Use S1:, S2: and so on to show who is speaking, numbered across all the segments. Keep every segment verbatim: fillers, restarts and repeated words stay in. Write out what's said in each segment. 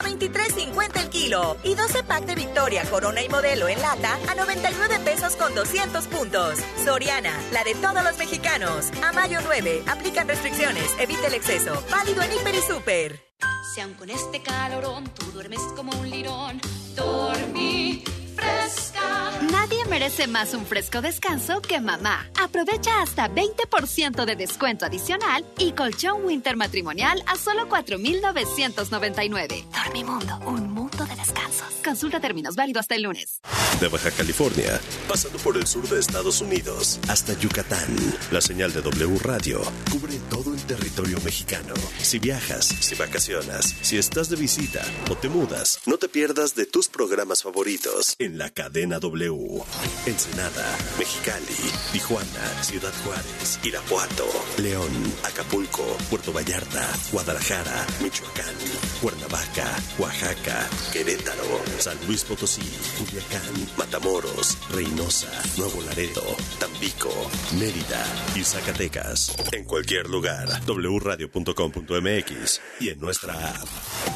S1: veintitrés cincuenta el kilo. Y doce pack de Victoria, Corona y Modelo en lata a noventa y nueve pesos con doscientos puntos. Soriana, la de todos los mexicanos. A mayo nueve, aplican restricciones, evita el exceso. Válido en Hiper y Super.
S2: Si aun con este calorón tú duermes como un lirón, dormí fresca.
S3: Nadie merece más un fresco descanso que mamá. Aprovecha hasta veinte por ciento de descuento adicional y colchón Winter matrimonial a solo cuatro mil novecientos noventa y nueve. Dormimundo, un mundo de descansos. Consulta términos, válido hasta el lunes.
S4: De Baja California, pasando por el sur de Estados Unidos, hasta Yucatán, la señal de W Radio cubre todo el territorio mexicano. Si viajas, si vacacionas, si estás de visita o te mudas, no te pierdas de tus programas favoritos en la cadena W. Ensenada, Mexicali, Tijuana, Ciudad Juárez, Irapuato, León, Acapulco, Puerto Vallarta, Guadalajara, Michoacán, Cuernavaca, Oaxaca, Querétaro, San Luis Potosí, Culiacán, Matamoros, Reynosa, Nuevo Laredo, Tampico, Mérida y Zacatecas. En cualquier lugar, doble u radio punto com punto m x y en nuestra app.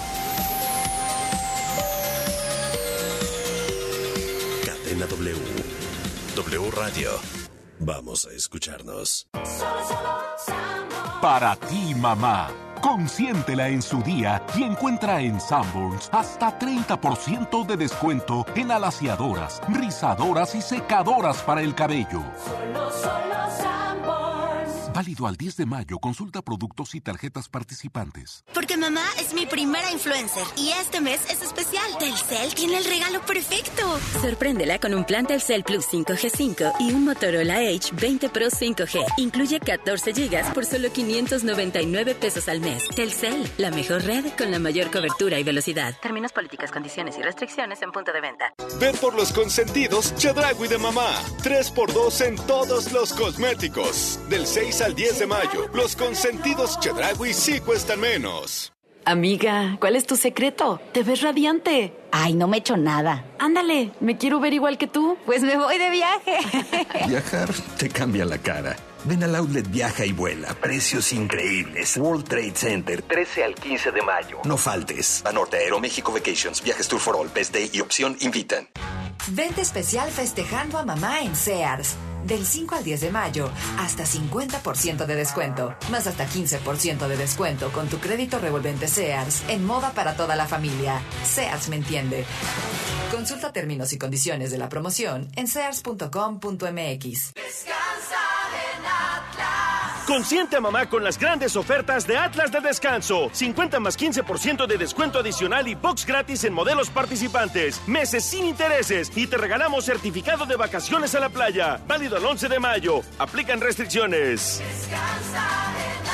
S4: Cadena W. W Radio. Vamos a escucharnos.
S5: Para ti, mamá. Consiéntela en su día y encuentra en Sanborns hasta treinta por ciento de descuento en alaciadoras, rizadoras y secadoras para el cabello.
S6: Solo, solo Sanborns.
S5: Válido al diez de mayo. Consulta productos y tarjetas participantes.
S7: Porque mamá es mi primera influencer y este mes es especial. Telcel tiene el regalo perfecto.
S8: Sorpréndela con un plan Telcel Plus cinco G cinco y un Motorola Edge veinte Pro cinco G. Incluye catorce gigas por solo quinientos noventa y nueve pesos al mes. Telcel, la mejor red con la mayor cobertura y velocidad. Términos, políticas, condiciones y restricciones en punto de venta.
S9: Ven por los consentidos Chedraui de mamá. tres por dos en todos los cosméticos. Del seis al diez de mayo. Los consentidos Chedraui sí cuestan menos.
S10: Amiga, ¿cuál es tu secreto? Te ves radiante.
S11: Ay, no me echo nada.
S10: Ándale, me quiero ver igual que tú.
S11: Pues me voy de viaje.
S12: Viajar te cambia la cara. Ven al Outlet Viaja y Vuela. Precios increíbles. World Trade Center, trece al quince de mayo. No faltes. Banorte, Aeroméxico Vacations, Viajes Tour for All, Best Day y Opción invitan.
S13: Vente especial festejando a mamá en Sears. Del cinco al diez de mayo, hasta cincuenta por ciento de descuento. Más hasta quince por ciento de descuento con tu crédito revolvente Sears en moda para toda la familia. Sears me entiende. Consulta términos y condiciones de la promoción en sears punto com punto m x.
S14: Descansa en Atlas.
S15: Consiente a mamá con las grandes ofertas de Atlas de Descanso. cincuenta más quince por ciento de descuento adicional y box gratis en modelos participantes. Meses sin intereses y te regalamos certificado de vacaciones a la playa. Válido al once de mayo. Aplican restricciones.
S14: Descansa en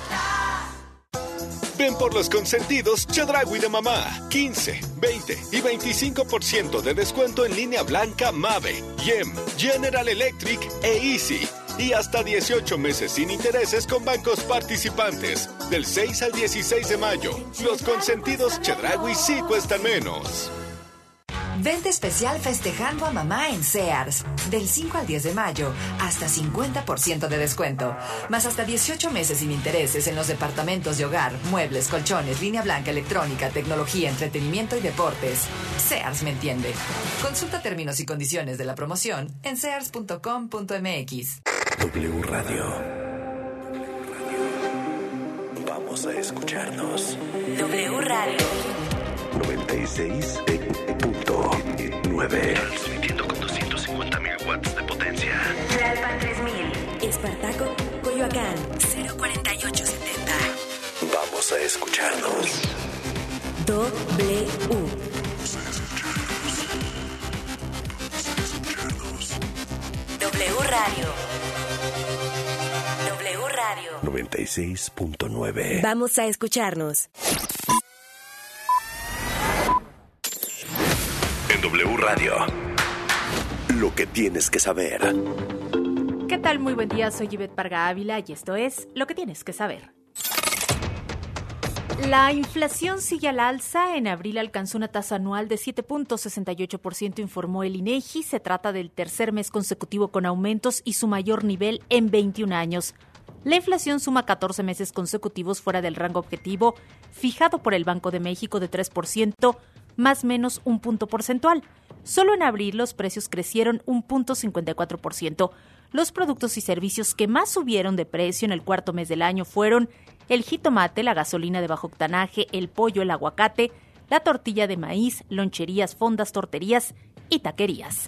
S14: Atlas.
S9: Ven por los consentidos Chedraui de mamá. quince, veinte y veinticinco por ciento de descuento en línea blanca Mave, Yem, General Electric e Easy. Y hasta dieciocho meses sin intereses con bancos participantes. Del seis al dieciséis de mayo. Los consentidos Chedraui sí cuestan menos.
S13: Vente especial festejando a mamá en Sears. Del cinco al diez de mayo, hasta cincuenta por ciento de descuento. Más hasta dieciocho meses sin intereses en los departamentos de hogar, muebles, colchones, línea blanca, electrónica, tecnología, entretenimiento y deportes. Sears me entiende. Consulta términos y condiciones de la promoción en sears punto com punto m x.
S4: W Radio. Vamos a escucharnos.
S13: W Radio.
S4: noventa y seis punto nueve. Transmitiendo con doscientos cincuenta mil watts de potencia.
S13: Tlalpan tres mil.
S8: Espartaco, Coyoacán,
S13: cero cuarenta y ocho setenta.
S4: Vamos a escucharnos.
S8: W.
S13: W Radio. W Radio.
S4: noventa y seis punto nueve.
S8: Vamos a escucharnos.
S4: En W Radio. Lo que tienes que saber.
S16: ¿Qué tal? Muy buen día, soy Ivette Parga Ávila y esto es Lo que tienes que saber. La inflación sigue al alza. En abril alcanzó una tasa anual de siete punto sesenta y ocho por ciento, informó el INEGI. Se trata del tercer mes consecutivo con aumentos y su mayor nivel en veintiún años. La inflación suma catorce meses consecutivos fuera del rango objetivo fijado por el Banco de México de tres por ciento, más menos un punto porcentual. Solo en abril los precios crecieron un punto cincuenta y cuatro por ciento. Los productos y servicios que más subieron de precio en el cuarto mes del año fueron el jitomate, la gasolina de bajo octanaje, el pollo, el aguacate, la tortilla de maíz, loncherías, fondas, torterías y taquerías.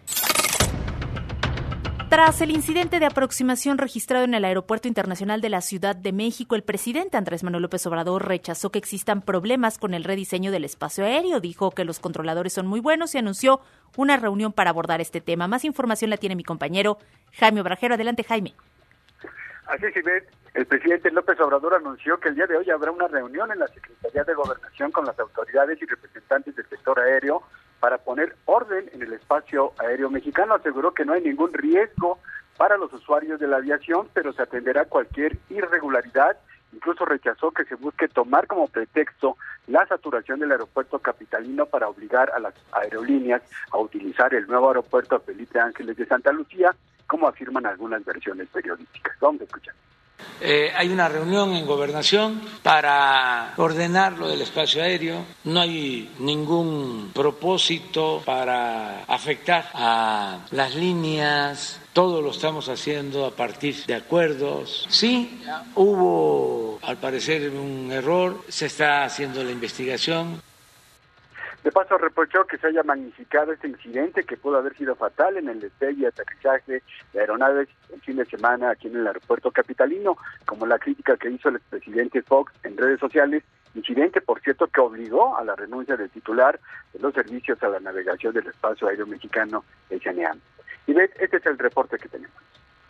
S16: Tras el incidente de aproximación registrado en el Aeropuerto Internacional de la Ciudad de México, el presidente Andrés Manuel López Obrador rechazó que existan problemas con el rediseño del espacio aéreo. Dijo que los controladores son muy buenos y anunció una reunión para abordar este tema. Más información la tiene mi compañero Jaime Obrajero. Adelante, Jaime.
S17: Así es, Ivette. El presidente López Obrador anunció que el día de hoy habrá una reunión en la Secretaría de Gobernación con las autoridades y representantes del sector aéreo para poner orden en el espacio aéreo mexicano. Aseguró que no hay ningún riesgo para los usuarios de la aviación, pero se atenderá cualquier irregularidad. Incluso rechazó que se busque tomar como pretexto la saturación del aeropuerto capitalino para obligar a las aerolíneas a utilizar el nuevo aeropuerto Felipe Ángeles de Santa Lucía, como afirman algunas versiones periodísticas. Vamos a escuchar.
S18: Eh, hay una reunión en Gobernación para ordenar lo del espacio aéreo. No hay ningún propósito para afectar a las líneas. Todo lo estamos haciendo a partir de acuerdos. Sí, hubo al parecer un error. Se está haciendo la investigación.
S17: De paso, reprochó que se haya magnificado este incidente que pudo haber sido fatal en el despegue y aterrizaje de aeronaves el fin de semana aquí en el aeropuerto capitalino, como la crítica que hizo el expresidente Fox en redes sociales, incidente, por cierto, que obligó a la renuncia del titular de los servicios a la navegación del espacio aéreo mexicano, el C N A M. Y ve, este es el reporte que tenemos.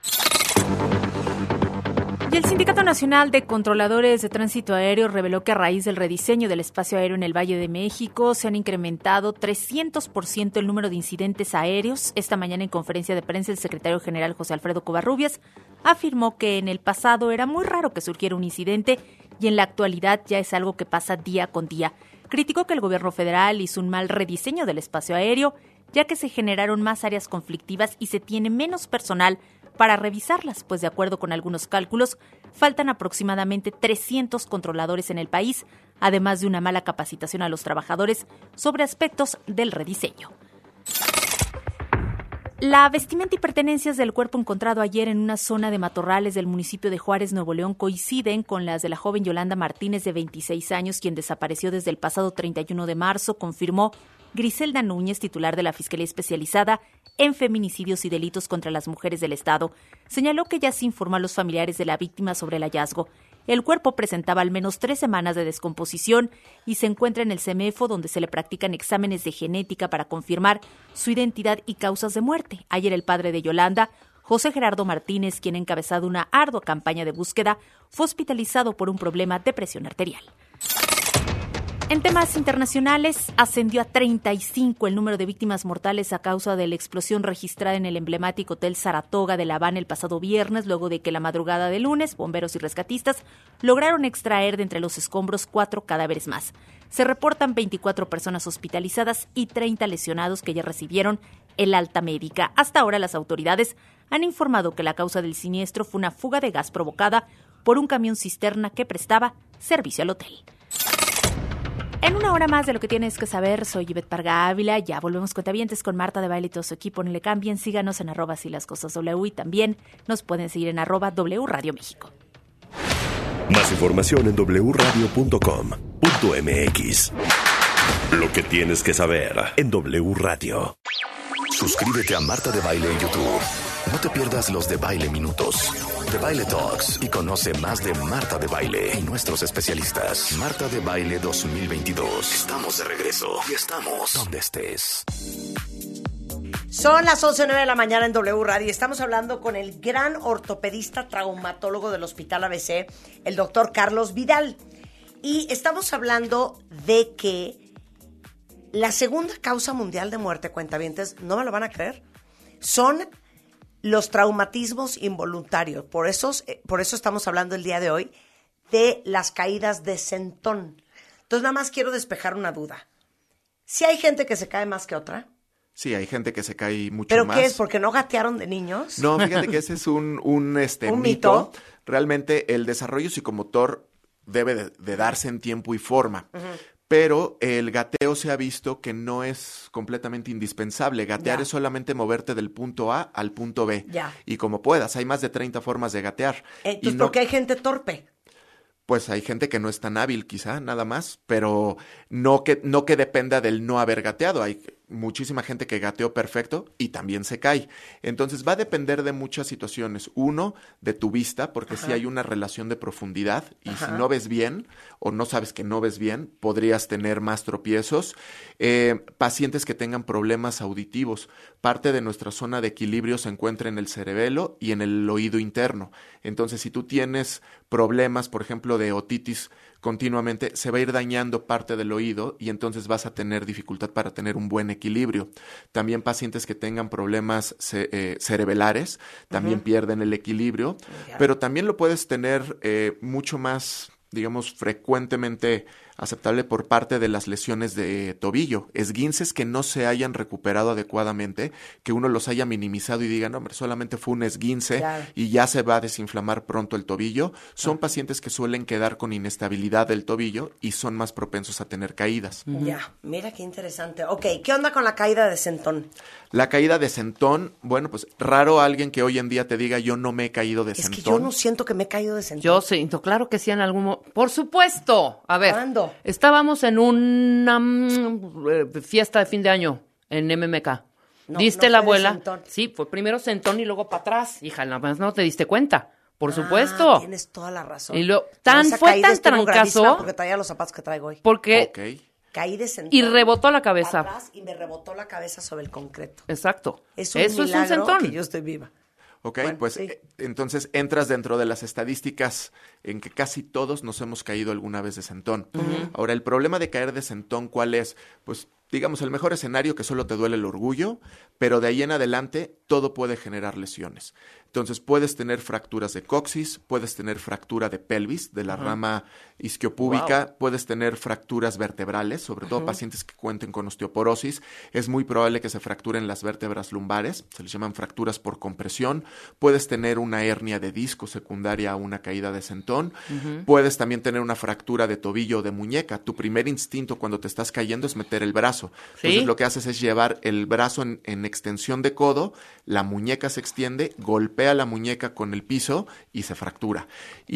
S16: Y el Sindicato Nacional de Controladores de Tránsito Aéreo reveló que a raíz del rediseño del espacio aéreo en el Valle de México se han incrementado trescientos por ciento el número de incidentes aéreos. Esta mañana en conferencia de prensa el secretario general José Alfredo Covarrubias afirmó que en el pasado era muy raro que surgiera un incidente y en la actualidad ya es algo que pasa día con día. Criticó que el gobierno federal hizo un mal rediseño del espacio aéreo, ya que se generaron más áreas conflictivas y se tiene menos personal para revisarlas, pues de acuerdo con algunos cálculos, faltan aproximadamente trescientos controladores en el país, además de una mala capacitación a los trabajadores sobre aspectos del rediseño. La vestimenta y pertenencias del cuerpo encontrado ayer en una zona de matorrales del municipio de Juárez, Nuevo León, coinciden con las de la joven Yolanda Martínez, de veintiséis años, quien desapareció desde el pasado treinta y uno de marzo, confirmó Griselda Núñez, titular de la Fiscalía Especializada en Feminicidios y Delitos contra las Mujeres del Estado. Señaló que ya se informó a los familiares de la víctima sobre el hallazgo. El cuerpo presentaba al menos tres semanas de descomposición y se encuentra en el CEMEFO, donde se le practican exámenes de genética para confirmar su identidad y causas de muerte. Ayer el padre de Yolanda, José Gerardo Martínez, quien ha encabezado una ardua campaña de búsqueda, fue hospitalizado por un problema de presión arterial. En temas internacionales, ascendió a treinta y cinco el número de víctimas mortales a causa de la explosión registrada en el emblemático Hotel Saratoga de La Habana el pasado viernes, luego de que la madrugada de lunes, bomberos y rescatistas lograron extraer de entre los escombros cuatro cadáveres más. Se reportan veinticuatro personas hospitalizadas y treinta lesionados que ya recibieron el alta médica. Hasta ahora las autoridades han informado que la causa del siniestro fue una fuga de gas provocada por un camión cisterna que prestaba servicio al hotel. En una hora más de lo que tienes que saber, soy Ivette Parga Ávila. Ya volvemos cuentavientes con Marta de Baile y todo su equipo. No le cambien, síganos en arroba si las cosas W y también nos pueden seguir en arroba W Radio México.
S4: Más información en doble u radio punto com punto m x. Lo que tienes que saber en W Radio.
S19: Suscríbete a Marta de Baile en YouTube. No te pierdas los de Baile Minutos, de Baile Talks y conoce más de Marta de Baile y nuestros especialistas. Marta de Baile dos mil veintidós. Estamos de regreso y estamos donde estés.
S20: Son las once nueve de la mañana en W Radio. Estamos hablando con el gran ortopedista traumatólogo del Hospital A B C, el doctor Carlos Vidal. Y estamos hablando de que la segunda causa mundial de muerte, cuentavientes, no me lo van a creer, son los traumatismos involuntarios. Por eso, por eso estamos hablando el día de hoy de las caídas de sentón. Entonces, nada más quiero despejar una duda. ¿Si hay gente que se cae más que otra?
S21: Sí, hay gente que se cae mucho
S20: ¿Pero
S21: más.
S20: qué es? ¿Porque no gatearon de niños?
S21: No, fíjate que ese es un, un, este,
S20: ¿Un
S21: mito.
S20: mito?
S21: Realmente el desarrollo psicomotor debe de, de darse en tiempo y forma.
S20: Ujú.
S21: Pero el gateo se ha visto que no es completamente indispensable. Gatear
S20: Ya.
S21: es solamente moverte del punto A al punto B.
S20: Ya.
S21: Y como puedas, hay más de treinta formas de gatear.
S20: Entonces,
S21: y no,
S20: ¿por qué hay gente torpe?
S21: Pues hay gente que no es tan hábil quizá, nada más, pero no que, no que dependa del no haber gateado. Hay muchísima gente que gateó perfecto y también se cae. Entonces va a depender de muchas situaciones. Uno, de tu vista, porque
S20: Ajá.
S21: si hay una relación de profundidad y
S20: Ajá.
S21: si no ves bien o no sabes que no ves bien, podrías tener más tropiezos. Eh, pacientes que tengan problemas auditivos. Parte de nuestra zona de equilibrio se encuentra en el cerebelo y en el oído interno. Entonces, si tú tienes problemas, por ejemplo, de otitis continuamente, se va a ir dañando parte del oído y entonces vas a tener dificultad para tener un buen equilibrio. También pacientes que tengan problemas ce- eh, cerebelares también
S20: Ujú.
S21: pierden el equilibrio,
S20: Ya.
S21: pero también lo puedes tener eh, mucho más, digamos, frecuentemente aceptable por parte de las lesiones de tobillo, esguinces que no se hayan recuperado adecuadamente, que uno los haya minimizado y diga, no, hombre, solamente fue un esguince
S20: Claro.
S21: y ya se va a desinflamar pronto el tobillo. Son pacientes que suelen quedar con inestabilidad del tobillo y son más propensos a tener caídas.
S20: Ya, mira qué interesante. Ok, ¿qué onda con la caída de sentón?
S21: La caída de sentón, bueno, pues raro alguien que hoy en día te diga, yo no me he caído de
S20: Es
S21: sentón.
S20: que yo no siento que me he caído de sentón.
S22: Yo siento, claro que sí, en algún momento. Por supuesto. A ver,
S20: ¿Cuándo?
S22: estábamos en una mm, eh, fiesta de fin de año en M M K.
S20: No,
S22: ¿Diste
S20: no
S22: la
S20: fue de
S22: abuela?
S20: sentón.
S22: Sí, fue primero sentón y luego para atrás. Hija, nada más no te diste cuenta. Por
S20: Ah,
S22: supuesto.
S20: Tienes toda la razón.
S22: Y lo-
S20: Pero
S22: tan
S20: esa
S22: fue
S20: caída
S22: tan
S20: estuvo gravísima
S22: trancazo
S20: porque traía los zapatos que traigo hoy.
S22: porque
S21: Ok.
S20: Caí de sentón.
S22: y rebotó la cabeza.
S20: para atrás y me rebotó la cabeza sobre el concreto.
S22: Exacto.
S20: Es un
S22: Eso es un
S20: milagro
S22: sentón.
S20: que yo estoy viva.
S21: Ok,
S20: Bueno,
S21: pues
S20: sí.
S21: eh, entonces entras dentro de las estadísticas en que casi todos nos hemos caído alguna vez de sentón. Ahora, el problema de caer de sentón, ¿cuál es? Pues digamos, el mejor escenario que solo te duele el orgullo, pero de ahí en adelante todo puede generar lesiones. Entonces puedes tener fracturas de coxis, puedes tener fractura de pelvis, de la
S22: Ajá.
S21: rama isquiopúbica,
S22: Wow.
S21: puedes tener fracturas vertebrales, sobre todo
S22: Ujú.
S21: pacientes que cuenten con osteoporosis. Es muy probable que se fracturen las vértebras lumbares, se les llaman fracturas por compresión. Puedes tener una hernia de disco secundaria a una caída de sentón.
S22: Ujú.
S21: Puedes también tener una fractura de tobillo o de muñeca. Tu primer instinto cuando te estás cayendo es meter el brazo. Entonces
S22: Sí.
S21: lo que haces es llevar el brazo en, en extensión de codo, la muñeca se extiende, golpea la muñeca con el piso y se fractura.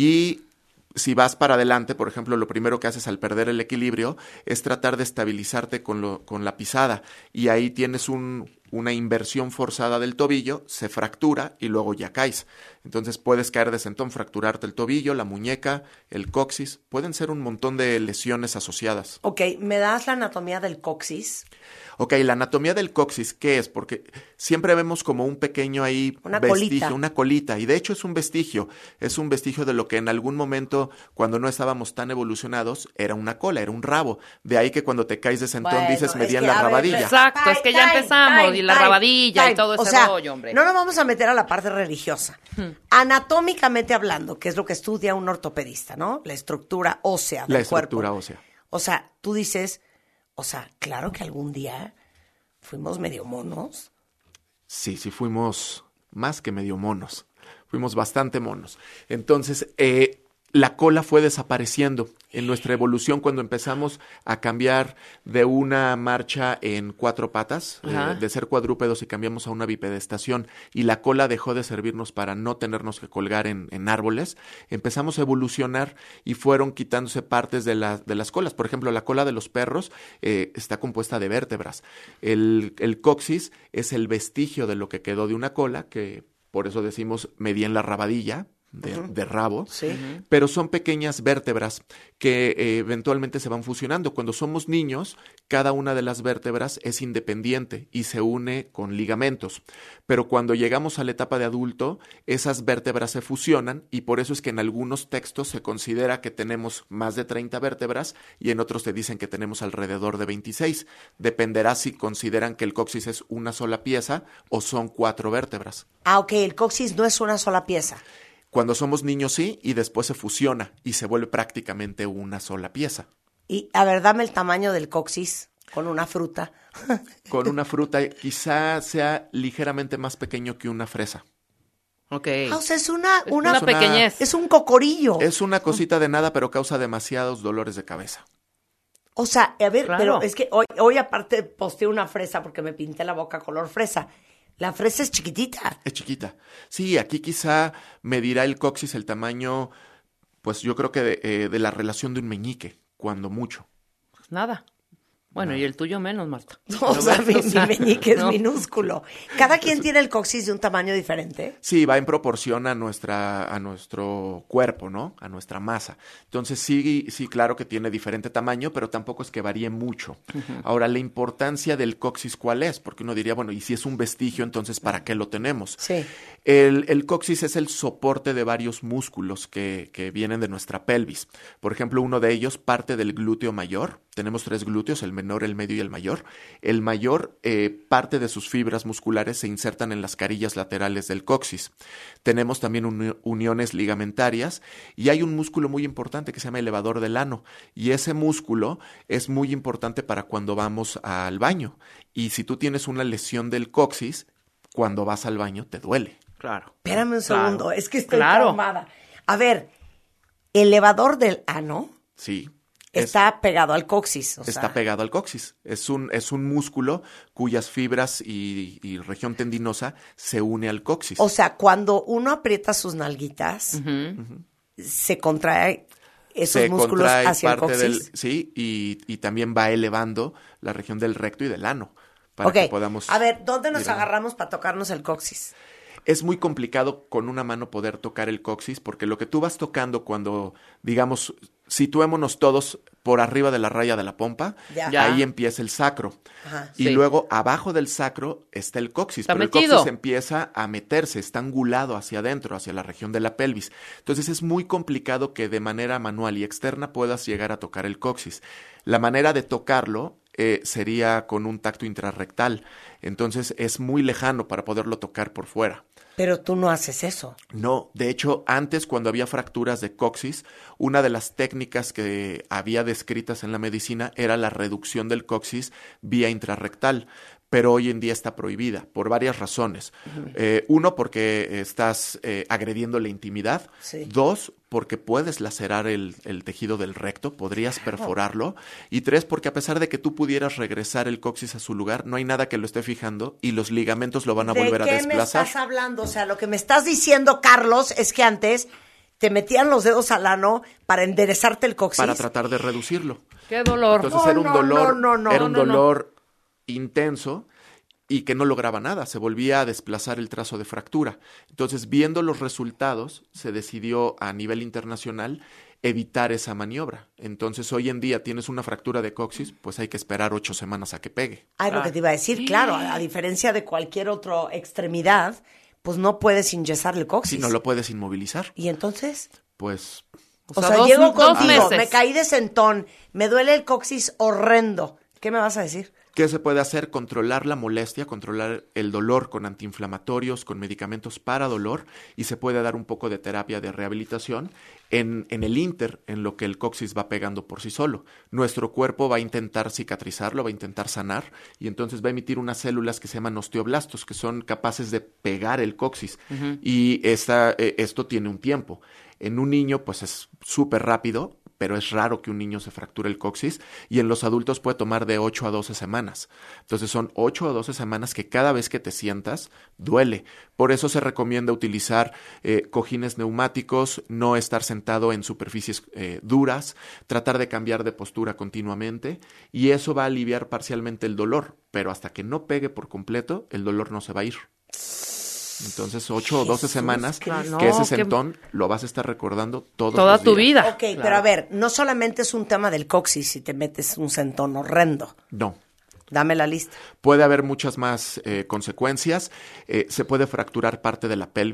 S21: Y si vas para adelante, por ejemplo, lo primero que haces al perder el equilibrio es tratar de estabilizarte con, lo, con la pisada y ahí tienes un, una inversión forzada del tobillo, se fractura y luego ya caes. Entonces puedes caer de sentón, fracturarte el tobillo, la muñeca, el coxis. Pueden ser un montón de lesiones asociadas.
S20: Ok, ¿me das la anatomía del coxis?
S21: Ok, la anatomía del coxis, ¿qué es? Porque siempre vemos como un pequeño ahí
S20: Una
S21: vestigio,
S20: colita.
S21: una colita, y de hecho es un vestigio, es un vestigio de lo que en algún momento, cuando no estábamos tan evolucionados, era una cola, era un rabo. De ahí que cuando te caes de sentón
S20: Bueno,
S21: dices,
S20: es
S21: me di
S20: que,
S21: en la
S20: a ver,
S21: rabadilla.
S22: Exacto, es que ya
S20: Time,
S22: empezamos,
S20: time,
S22: y la
S20: time,
S22: rabadilla
S20: time.
S22: y todo
S20: O
S22: ese
S20: sea,
S22: rollo, hombre.
S20: no nos vamos a meter a la parte religiosa. Anatómicamente hablando, que es lo que estudia un ortopedista, ¿no? La estructura ósea del
S21: La estructura
S20: cuerpo.
S21: ósea.
S20: O sea, tú dices, o sea, claro que algún día fuimos medio monos.
S21: Sí, sí fuimos más que medio monos. Fuimos bastante monos. Entonces, eh, la cola fue desapareciendo en nuestra evolución cuando empezamos a cambiar de una marcha en cuatro patas,
S22: Ajá.
S21: eh, de ser cuadrúpedos y cambiamos a una bipedestación y la cola dejó de servirnos para no tenernos que colgar en, en árboles, empezamos a evolucionar y fueron quitándose partes de, la, de las colas. Por ejemplo, la cola de los perros eh, está compuesta de vértebras. El, el coxis es el vestigio de lo que quedó de una cola, que por eso decimos me di en la rabadilla, de,
S20: Ujú.
S21: de rabo,
S20: Sí.
S21: Ujú. Pero son pequeñas vértebras que eh, eventualmente se van fusionando. Cuando somos niños, cada una de las vértebras es independiente y se une con ligamentos. Pero cuando llegamos a la etapa de adulto, esas vértebras se fusionan y por eso es que en algunos textos se considera que tenemos más de treinta vértebras y en otros te dicen que tenemos alrededor de veintiséis. Dependerá si consideran que el coxis es una sola pieza o son cuatro vértebras.
S20: Ah, ok, el coxis no es una sola pieza.
S21: Cuando somos niños sí, y después se fusiona y se vuelve prácticamente una sola pieza.
S20: Y, a ver, dame el tamaño del coxis. Con una fruta.
S21: Con una fruta, quizá sea ligeramente más pequeño que una fresa.
S22: Ok.
S20: Ah, o sea, es una, una,
S22: una pequeñez.
S20: Es un cocorillo.
S21: Es una cosita de nada, pero causa demasiados dolores de cabeza.
S20: O sea, a ver,
S22: Claro.
S20: pero es que hoy, hoy aparte posteé una fresa porque me pinté la boca color fresa. La fresa es chiquitita.
S21: Es chiquita. Sí, aquí quizá medirá el coxis el tamaño, pues yo creo que de, eh, de la relación de un meñique, cuando mucho.
S22: Pues nada. Bueno, y el tuyo menos, Marta.
S20: No, o sea, mi, mi meñique es
S22: no.
S20: minúsculo. ¿Cada quien tiene el coxis de un tamaño diferente?
S21: Sí, va en proporción a nuestra, a nuestro cuerpo, ¿no? A nuestra masa. Entonces sí, sí, claro que tiene diferente tamaño, pero tampoco es que varíe mucho. Uh-huh. Ahora, la importancia del coxis, ¿cuál es? Porque uno diría, bueno, y si es un vestigio, entonces ¿para qué lo tenemos?
S20: Sí.
S21: El, el coxis es el soporte de varios músculos que, que vienen de nuestra pelvis. Por ejemplo, uno de ellos parte del glúteo mayor. Tenemos tres glúteos, el menor, el medio y el mayor. El mayor, eh, parte de sus fibras musculares se insertan en las carillas laterales del coxis. Tenemos también uni- uniones ligamentarias y hay un músculo muy importante que se llama elevador del ano. Y ese músculo es muy importante para cuando vamos al baño. Y si tú tienes una lesión del coxis, cuando vas al baño te duele.
S22: Claro.
S20: Espérame un
S22: Claro.
S20: segundo, es que estoy
S22: Claro.
S20: traumada. A ver, elevador del ano
S21: Sí.
S20: está
S21: es,
S20: pegado al coxis. O
S21: está
S20: sea.
S21: pegado al coxis. Es un, es un músculo cuyas fibras y, y región tendinosa se une al coxis.
S20: O sea, cuando uno aprieta sus nalguitas,
S22: Uh-huh.
S20: se contrae esos
S21: se
S20: músculos
S21: contrae
S20: hacia el
S21: parte
S20: coxis.
S21: del, sí, y, y también va elevando la región del recto y del ano para
S20: Ok,
S21: que podamos.
S20: a ver, ¿dónde nos
S21: ir a-
S20: agarramos para tocarnos el coxis?
S21: Es muy complicado con una mano poder tocar el coxis porque lo que tú vas tocando cuando, digamos, situémonos todos por arriba de la raya de la pompa,
S20: Ya.
S22: Ya.
S21: ahí empieza el sacro.
S20: Ajá.
S21: Y
S22: Sí.
S21: luego abajo del sacro está el coxis,
S22: Está
S21: pero
S22: metido.
S21: el coxis empieza a meterse, está angulado hacia adentro, hacia la región de la pelvis. Entonces es muy complicado que de manera manual y externa puedas llegar a tocar el coxis. La manera de tocarlo eh, sería con un tacto intrarrectal. Entonces es muy lejano para poderlo tocar por fuera.
S20: Pero tú no haces eso.
S21: No, de hecho, antes cuando había fracturas de coxis, una de las técnicas que había descritas en la medicina era la reducción del coxis vía intrarrectal, pero hoy en día está prohibida por varias razones. Uh-huh. Eh, uno, porque estás eh, agrediendo la intimidad.
S20: Sí.
S21: Dos, porque puedes lacerar el, el tejido del recto, podrías perforarlo. Y tres, porque a pesar de que tú pudieras regresar el coxis a su lugar, no hay nada que lo esté fijando y los ligamentos lo van a volver a desplazar.
S20: ¿De qué me estás hablando? O sea, lo que me estás diciendo, Carlos, es que antes te metían los dedos al ano para enderezarte el coxis.
S21: Para tratar de reducirlo.
S22: ¡Qué dolor!
S21: Entonces
S20: No,
S21: era un
S20: no,
S21: dolor,
S20: no, no, no,
S21: era un
S20: no, no.
S21: dolor intenso y que no lograba nada, se volvía a desplazar el trazo de fractura. Entonces, viendo los resultados, se decidió a nivel internacional evitar esa maniobra. Entonces, hoy en día tienes una fractura de coxis, pues hay que esperar ocho semanas a que pegue.
S20: Ah, es lo que te iba a decir, claro, a, a diferencia de cualquier otra extremidad, pues no puedes inyesar el coxis.
S21: Si no lo puedes inmovilizar,
S20: ¿Y entonces?
S21: pues
S20: O,
S22: O
S20: sea,
S22: sea, dos-
S20: llego
S22: dos
S20: contigo,
S22: meses.
S20: me caí de sentón, me duele el coxis horrendo. ¿Qué me vas a decir?
S21: ¿qué se puede hacer? Controlar la molestia, controlar el dolor con antiinflamatorios, con medicamentos para dolor, y se puede dar un poco de terapia de rehabilitación en, en el inter, en lo que el coxis va pegando por sí solo. Nuestro cuerpo va a intentar cicatrizarlo, va a intentar sanar, y entonces va a emitir unas células que se llaman osteoblastos, que son capaces de pegar el coxis. Uh-huh. Y esta, eh, esto tiene un tiempo. En un niño, pues es súper rápido, pero es raro que un niño se fracture el coxis, y en los adultos puede tomar de ocho a doce semanas. Entonces son ocho a doce semanas que cada vez que te sientas duele. Por eso se recomienda utilizar eh, cojines neumáticos, no estar sentado en superficies eh, duras, tratar de cambiar de postura continuamente, y eso va a aliviar parcialmente el dolor, pero hasta que no pegue por completo, el dolor no se va a ir. Entonces, ocho o doce semanas
S20: Cristo.
S21: que ese
S22: No,
S21: sentón lo vas a estar recordando todos
S22: Toda
S21: los
S22: tu
S21: días.
S22: vida.
S20: Ok, pero a ver, no solamente es un tema del coxis si te metes un sentón horrendo.
S21: No.
S20: Dame la lista.
S21: Puede haber muchas más eh, consecuencias. Eh, se puede fracturar parte de la pelvis.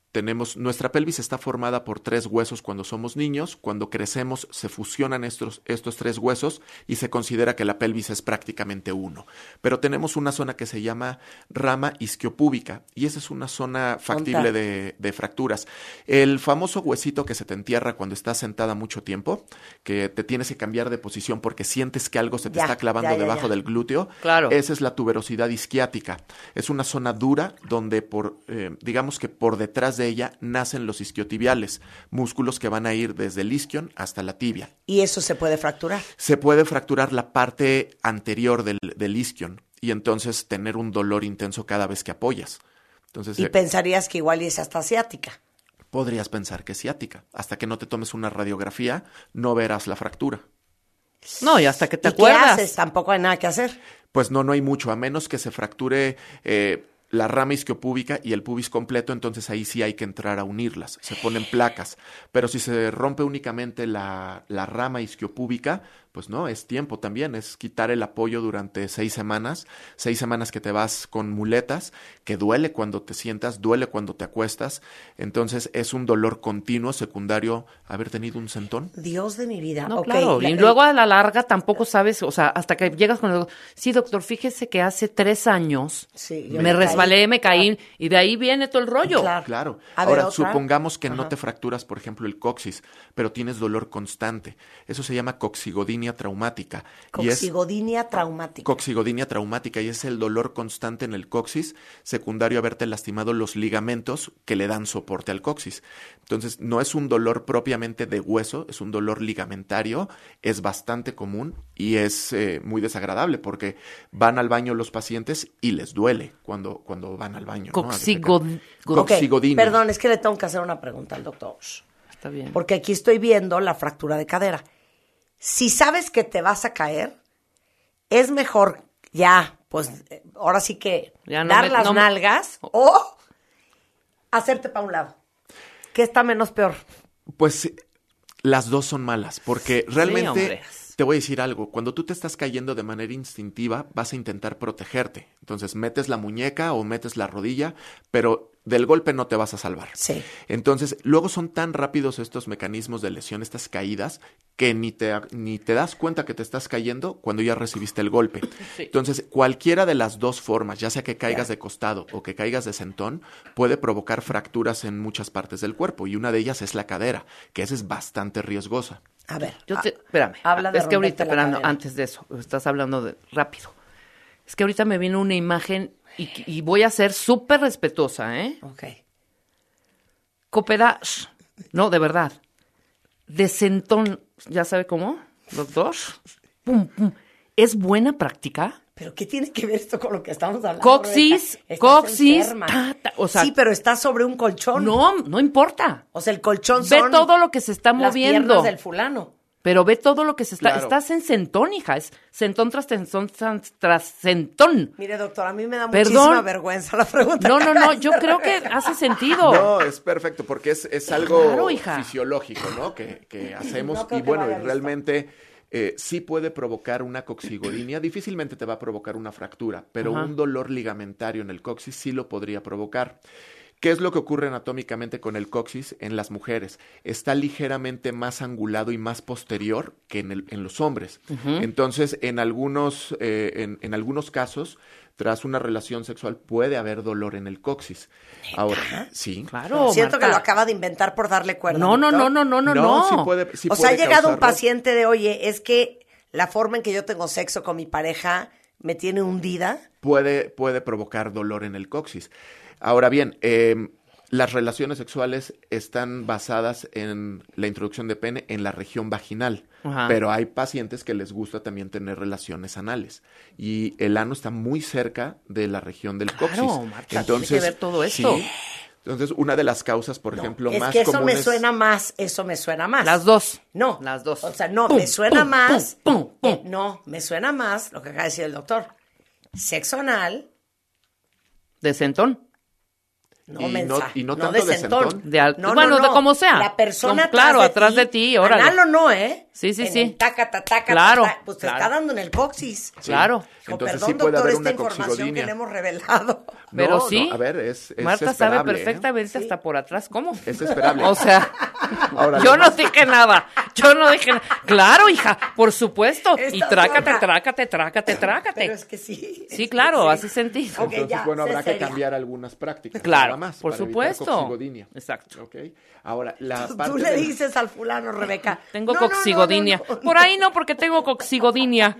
S21: Tenemos, nuestra pelvis está formada por tres huesos cuando somos niños. Cuando crecemos se fusionan estos, estos tres huesos y se considera que la pelvis es prácticamente uno. Pero tenemos una zona que se llama rama isquiopúbica y esa es una zona factible de, de fracturas. El famoso huesito que se te entierra cuando estás sentada mucho tiempo, que te tienes que cambiar de posición porque sientes que algo se te
S20: Ya,
S21: está clavando
S20: ya, ya,
S21: debajo
S20: ya.
S21: del glúteo.
S22: Claro.
S21: Esa es la tuberosidad isquiática. Es una zona dura donde, por, eh, digamos que por detrás de ella nacen los isquiotibiales, músculos que van a ir desde el isquion hasta la tibia.
S20: ¿Y eso se puede fracturar?
S21: Se puede fracturar la parte anterior del, del isquion y entonces tener un dolor intenso cada vez que apoyas. Entonces,
S20: Y
S21: eh,
S20: pensarías que igual es hasta asiática.
S21: podrías pensar que es ciática. Hasta que no te tomes una radiografía, no verás la fractura.
S22: No, y hasta que te
S20: ¿Y
S22: acuerdas.
S20: qué haces? Tampoco hay nada que hacer.
S21: Pues no, no hay mucho, a menos que se fracture eh, la rama isquiopúbica y el pubis completo, entonces ahí sí hay que entrar a unirlas, se ponen placas. Pero si se rompe únicamente la, la rama isquiopúbica, pues no, es tiempo también, es quitar el apoyo durante seis semanas, seis semanas que te vas con muletas, que duele cuando te sientas, duele cuando te acuestas, entonces es un dolor continuo secundario haber tenido un sentón.
S20: Dios de mi vida.
S22: No,
S20: Ok,
S22: claro.
S20: la-
S22: Y luego a la larga tampoco sabes, o sea, hasta que llegas con el doctor. Sí, doctor, fíjese que hace tres años
S20: Sí, yo
S22: me
S20: me caí.
S22: resbalé, me caí, y de ahí viene todo el rollo.
S20: Claro.
S21: Claro.
S20: A ver,
S21: Ahora,
S20: ¿otra?
S21: supongamos que no
S20: Ajá.
S21: te fracturas, por ejemplo, el coxis, pero tienes dolor constante. Eso se llama coxigodinia traumática. Y es
S20: Coxigodinia traumática.
S21: coxigodinia traumática y es el dolor constante en el coxis, secundario a haberte lastimado los ligamentos que le dan soporte al coxis. Entonces, no es un dolor propiamente de hueso, es un dolor ligamentario, es bastante común y es eh, muy desagradable porque van al baño los pacientes y les duele cuando, cuando van al baño. ¿no?
S22: Coxigod-
S20: Ok,
S21: Coxigodinia.
S20: perdón, es que le tengo que hacer una pregunta al doctor.
S22: Está bien.
S20: Porque aquí estoy viendo la fractura de cadera. Si sabes que te vas a caer, es mejor ya, pues eh, ahora sí que
S22: Ya no
S20: dar
S22: me-
S20: las
S22: no me-
S20: nalgas o hacerte para un lado. ¿Qué está menos peor?
S21: Pues eh, las dos son malas, porque realmente
S22: hombre.
S21: te voy a decir algo, cuando tú te estás cayendo de manera instintiva, vas a intentar protegerte. Entonces metes la muñeca o metes la rodilla, pero del golpe no te vas a salvar.
S20: Sí.
S21: Entonces, luego son tan rápidos estos mecanismos de lesión, estas caídas, que ni te, ni te das cuenta que te estás cayendo cuando ya recibiste el golpe.
S22: Sí.
S21: Entonces, cualquiera de las dos formas, ya sea que caigas de costado o que caigas de sentón, puede provocar fracturas en muchas partes del cuerpo, y una de ellas es la cadera, que esa es bastante riesgosa.
S20: A ver,
S22: Yo te, espérame.
S20: habla de
S22: es que ahorita,
S20: romperte la
S22: esperando,
S20: cadera.
S22: antes de eso, estás hablando de rápido. Es que ahorita me vino una imagen y, y voy a ser súper respetuosa, ¿eh?
S20: Ok.
S22: Coopedage. No, de verdad. De sentón. ¿Ya sabe cómo, doctor? Pum, pum. ¿Es buena práctica?
S20: ¿Pero qué tiene que ver esto con lo que estamos hablando?
S22: Coxis,
S20: Rebeca? Estás
S22: coxis,
S20: enferma.
S22: ta, ta, o sea,
S20: sí, pero estás sobre un colchón.
S22: No, no importa.
S20: O sea, el colchón
S22: Ve
S20: son
S22: todo lo que se está
S20: las
S22: moviendo.
S20: piernas del fulano.
S22: Pero ve todo lo que se está...
S21: Claro.
S22: Estás en sentón, hija. Es sentón tras sentón tras, tras sentón.
S20: Mire, doctor, a mí me da
S22: Perdón.
S20: muchísima vergüenza la pregunta.
S22: No,
S20: que
S22: no, no.
S20: acabas
S22: Yo
S20: de
S22: creo que
S20: revelar.
S22: hace sentido.
S21: No, es perfecto, porque es, es algo
S22: Claro, hija.
S21: fisiológico, ¿no? Que, que hacemos,
S20: No creo
S21: y
S20: que
S21: bueno,
S20: vaya
S21: y
S20: listo.
S21: realmente eh, sí puede provocar una coxigodinia, difícilmente te va a provocar una fractura, pero
S22: Ajá.
S21: un dolor ligamentario en el coxis sí lo podría provocar. ¿Qué es lo que ocurre anatómicamente con el coxis en las mujeres? Está ligeramente más angulado y más posterior que en, el- en los hombres.
S22: Ujú.
S21: Entonces, en algunos, eh, en, en algunos casos, tras una relación sexual puede haber dolor en el coxis. Ahora, sí.
S22: Claro,
S20: Siento
S22: Marta.
S20: que lo acaba de inventar por darle cuerda.
S22: No, no,
S20: doctor.
S22: no, no, no, no,
S21: No,
S22: no.
S21: sí puede, sí
S20: o sea, ha
S21: puede
S20: llegado un
S21: causarlo.
S20: paciente de, oye, es que la forma en que yo tengo sexo con mi pareja me tiene hundida.
S21: puede, puede provocar dolor en el coxis. Ahora bien, eh, las relaciones sexuales están basadas en la introducción de pene en la región vaginal,
S22: Ajá.
S21: pero hay pacientes que les gusta también tener relaciones anales y el ano está muy cerca de la región del
S22: Claro,
S21: coxis.
S22: Marta, tiene que ver todo
S21: sí.
S22: esto.
S21: Entonces, una de las causas, por ejemplo,
S20: es
S21: más
S20: que eso
S21: comunes...
S20: me suena más, eso me suena más.
S22: Las dos.
S20: No.
S22: Las dos.
S20: O sea, no,
S22: Pum,
S20: me suena
S22: pum,
S20: más.
S22: pum, pum, pum.
S20: eh, no, me suena más lo que acaba de decir el doctor. Sexo anal.
S22: De sentón.
S20: No,
S21: y,
S20: mensa,
S21: no, y no,
S20: no
S21: tanto
S20: de
S21: de sentón.
S20: sentón.
S22: De al-
S20: No,
S22: bueno,
S20: no,
S22: de
S20: no.
S22: como sea.
S20: La persona
S22: Como- claro,
S20: atrás
S22: atrás
S20: de
S22: de
S20: ti,
S22: ti, órale.
S20: anal o no, ¿eh?
S22: Sí, sí,
S20: En
S22: sí.
S20: el taca, ta, taca,
S22: Claro,
S20: ta, ta, pues te
S22: claro.
S20: está dando en el coxis.
S21: Sí.
S22: Claro.
S20: Hijo,
S21: Entonces
S20: perdón,
S21: sí puede
S20: doctor,
S21: haber
S20: esta
S21: una
S20: información que
S21: coxigodinia.
S20: le hemos revelado.
S22: Pero
S21: No,
S22: sí.
S21: no, a ver, es, es
S22: Marta sabe
S21: esperable, ¿eh?
S22: perfectamente hasta por atrás cómo.
S21: Es esperable.
S22: O sea,
S21: Ahora,
S22: yo
S21: lo
S22: no
S21: más-
S22: dije nada. Yo no dije nada. Claro, hija, por supuesto. Y
S20: Esta
S22: trácate,
S20: zorra.
S22: trácate, trácate, trácate.
S20: Pero es que sí.
S22: Sí, claro,
S20: Sí.
S22: hace sentido.
S20: Ok,
S21: Entonces,
S20: ya,
S21: bueno,
S20: sé
S21: habrá que
S20: seria.
S21: cambiar algunas prácticas.
S22: Claro,
S21: nada más,
S22: por
S21: para evitar
S22: supuesto.
S21: coxigodinia.
S22: Exacto.
S21: ¿Ok? Ahora, la
S20: Tú
S21: parte
S20: le
S21: del-
S20: dices al fulano, Rebeca.
S22: Tengo
S20: no, no, no,
S22: coxigodinia.
S20: no, no.
S22: Por ahí no, porque tengo coxigodinia.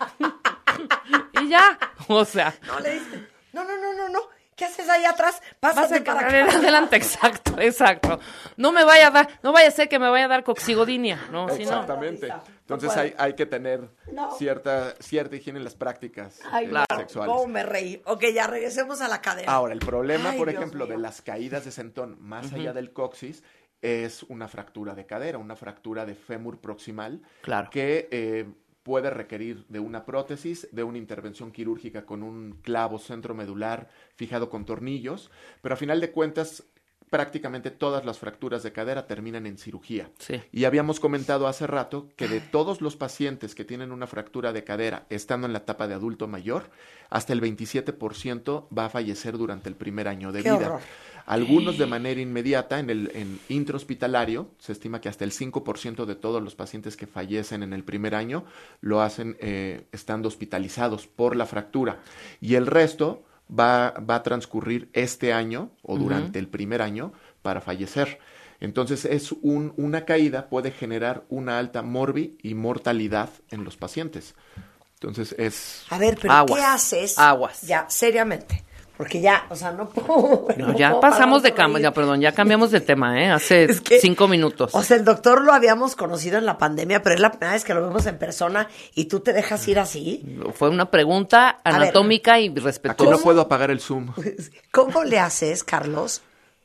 S22: Y ya. O sea,
S20: No, le dices, no, no, no, no, no. ¿Qué haces ahí atrás? Pásate
S22: vas a
S20: para
S22: cargar
S20: acá.
S22: adelante, exacto, exacto. No me vaya a dar, no vaya a ser que me vaya a dar coxigodinia, no, si no.
S21: Exactamente.
S20: No
S21: Entonces
S20: puedo.
S21: hay, hay que tener
S20: No.
S21: cierta, cierta higiene en las prácticas
S20: Ay,
S21: eh,
S20: claro.
S21: sexuales.
S20: ¿Cómo me reí? Ok, ya regresemos a la cadera.
S21: Ahora, el problema,
S20: Ay,
S21: por
S20: Dios
S21: ejemplo,
S20: mío.
S21: de las caídas de sentón más allá del coxis es una fractura de cadera, una fractura de fémur proximal
S22: Claro.
S21: que eh, puede requerir de una prótesis, de una intervención quirúrgica con un clavo centromedular fijado con tornillos, pero a final de cuentas prácticamente todas las fracturas de cadera terminan en cirugía.
S22: Sí.
S21: Y habíamos comentado hace rato que de todos los pacientes que tienen una fractura de cadera estando en la etapa de adulto mayor, hasta el veintisiete por ciento va a fallecer durante el primer año de
S20: Qué
S21: vida.
S20: horror.
S21: Algunos de manera inmediata, en el en intrahospitalario, se estima que hasta el cinco por ciento de todos los pacientes que fallecen en el primer año lo hacen eh, estando hospitalizados por la fractura. Y el resto va, va a transcurrir este año o
S22: Ujú.
S21: durante el primer año para fallecer. Entonces, es un, una caída puede generar una alta morbi y mortalidad en los pacientes. Entonces, es...
S20: A ver, pero
S22: Aguas,
S20: ¿qué haces?
S22: aguas.
S20: Ya, seriamente. Porque ya, o sea, no puedo.
S22: No, ya pasamos de cama, ya, perdón, ya cambiamos de tema, ¿eh? Hace
S20: Es que-
S22: cinco minutos.
S20: O sea, el doctor lo habíamos conocido en la pandemia, pero es la primera vez que lo vemos en persona y tú te dejas ir así.
S22: Fue una pregunta
S20: ver.
S22: anatómica y
S21: Aquí
S22: respetuosa.
S21: no puedo apagar el Zoom.
S20: ¿Cómo le haces, Carlos,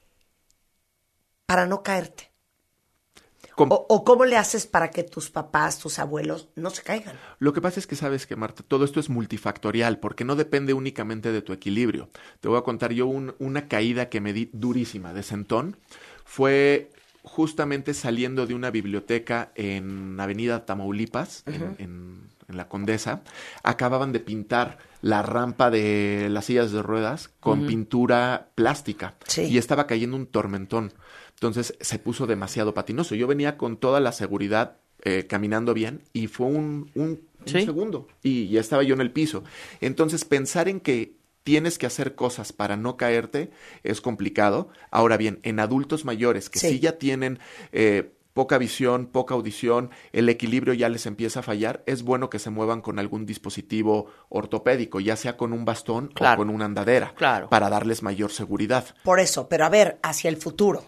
S20: para no caerte?
S21: Com-
S20: O, o cómo le haces para que tus papás, tus abuelos, no se caigan?
S21: Lo que pasa es que sabes que, Marta, todo esto es multifactorial, porque no depende únicamente de tu equilibrio. Te voy a contar yo un- una caída que me di durísima de sentón. Fue justamente saliendo de una biblioteca en Avenida Tamaulipas, en, en- en la Condesa. Acababan de pintar la rampa de las sillas de ruedas con
S22: Ujú.
S21: pintura plástica.
S20: Sí.
S21: Y estaba cayendo un tormentón. Entonces se puso demasiado patinoso. Yo venía con toda la seguridad eh, caminando bien y fue un, un, un
S22: Sí.
S21: segundo y ya estaba yo en el piso. Entonces pensar en que tienes que hacer cosas para no caerte es complicado. Ahora bien, en adultos mayores que
S20: Sí.
S21: sí, ya tienen eh, poca visión, poca audición, el equilibrio ya les empieza a fallar, es bueno que se muevan con algún dispositivo ortopédico, ya sea con un bastón
S22: Claro.
S21: o con una andadera,
S22: Claro.
S21: para darles mayor seguridad.
S20: Por eso, pero a ver, hacia el futuro.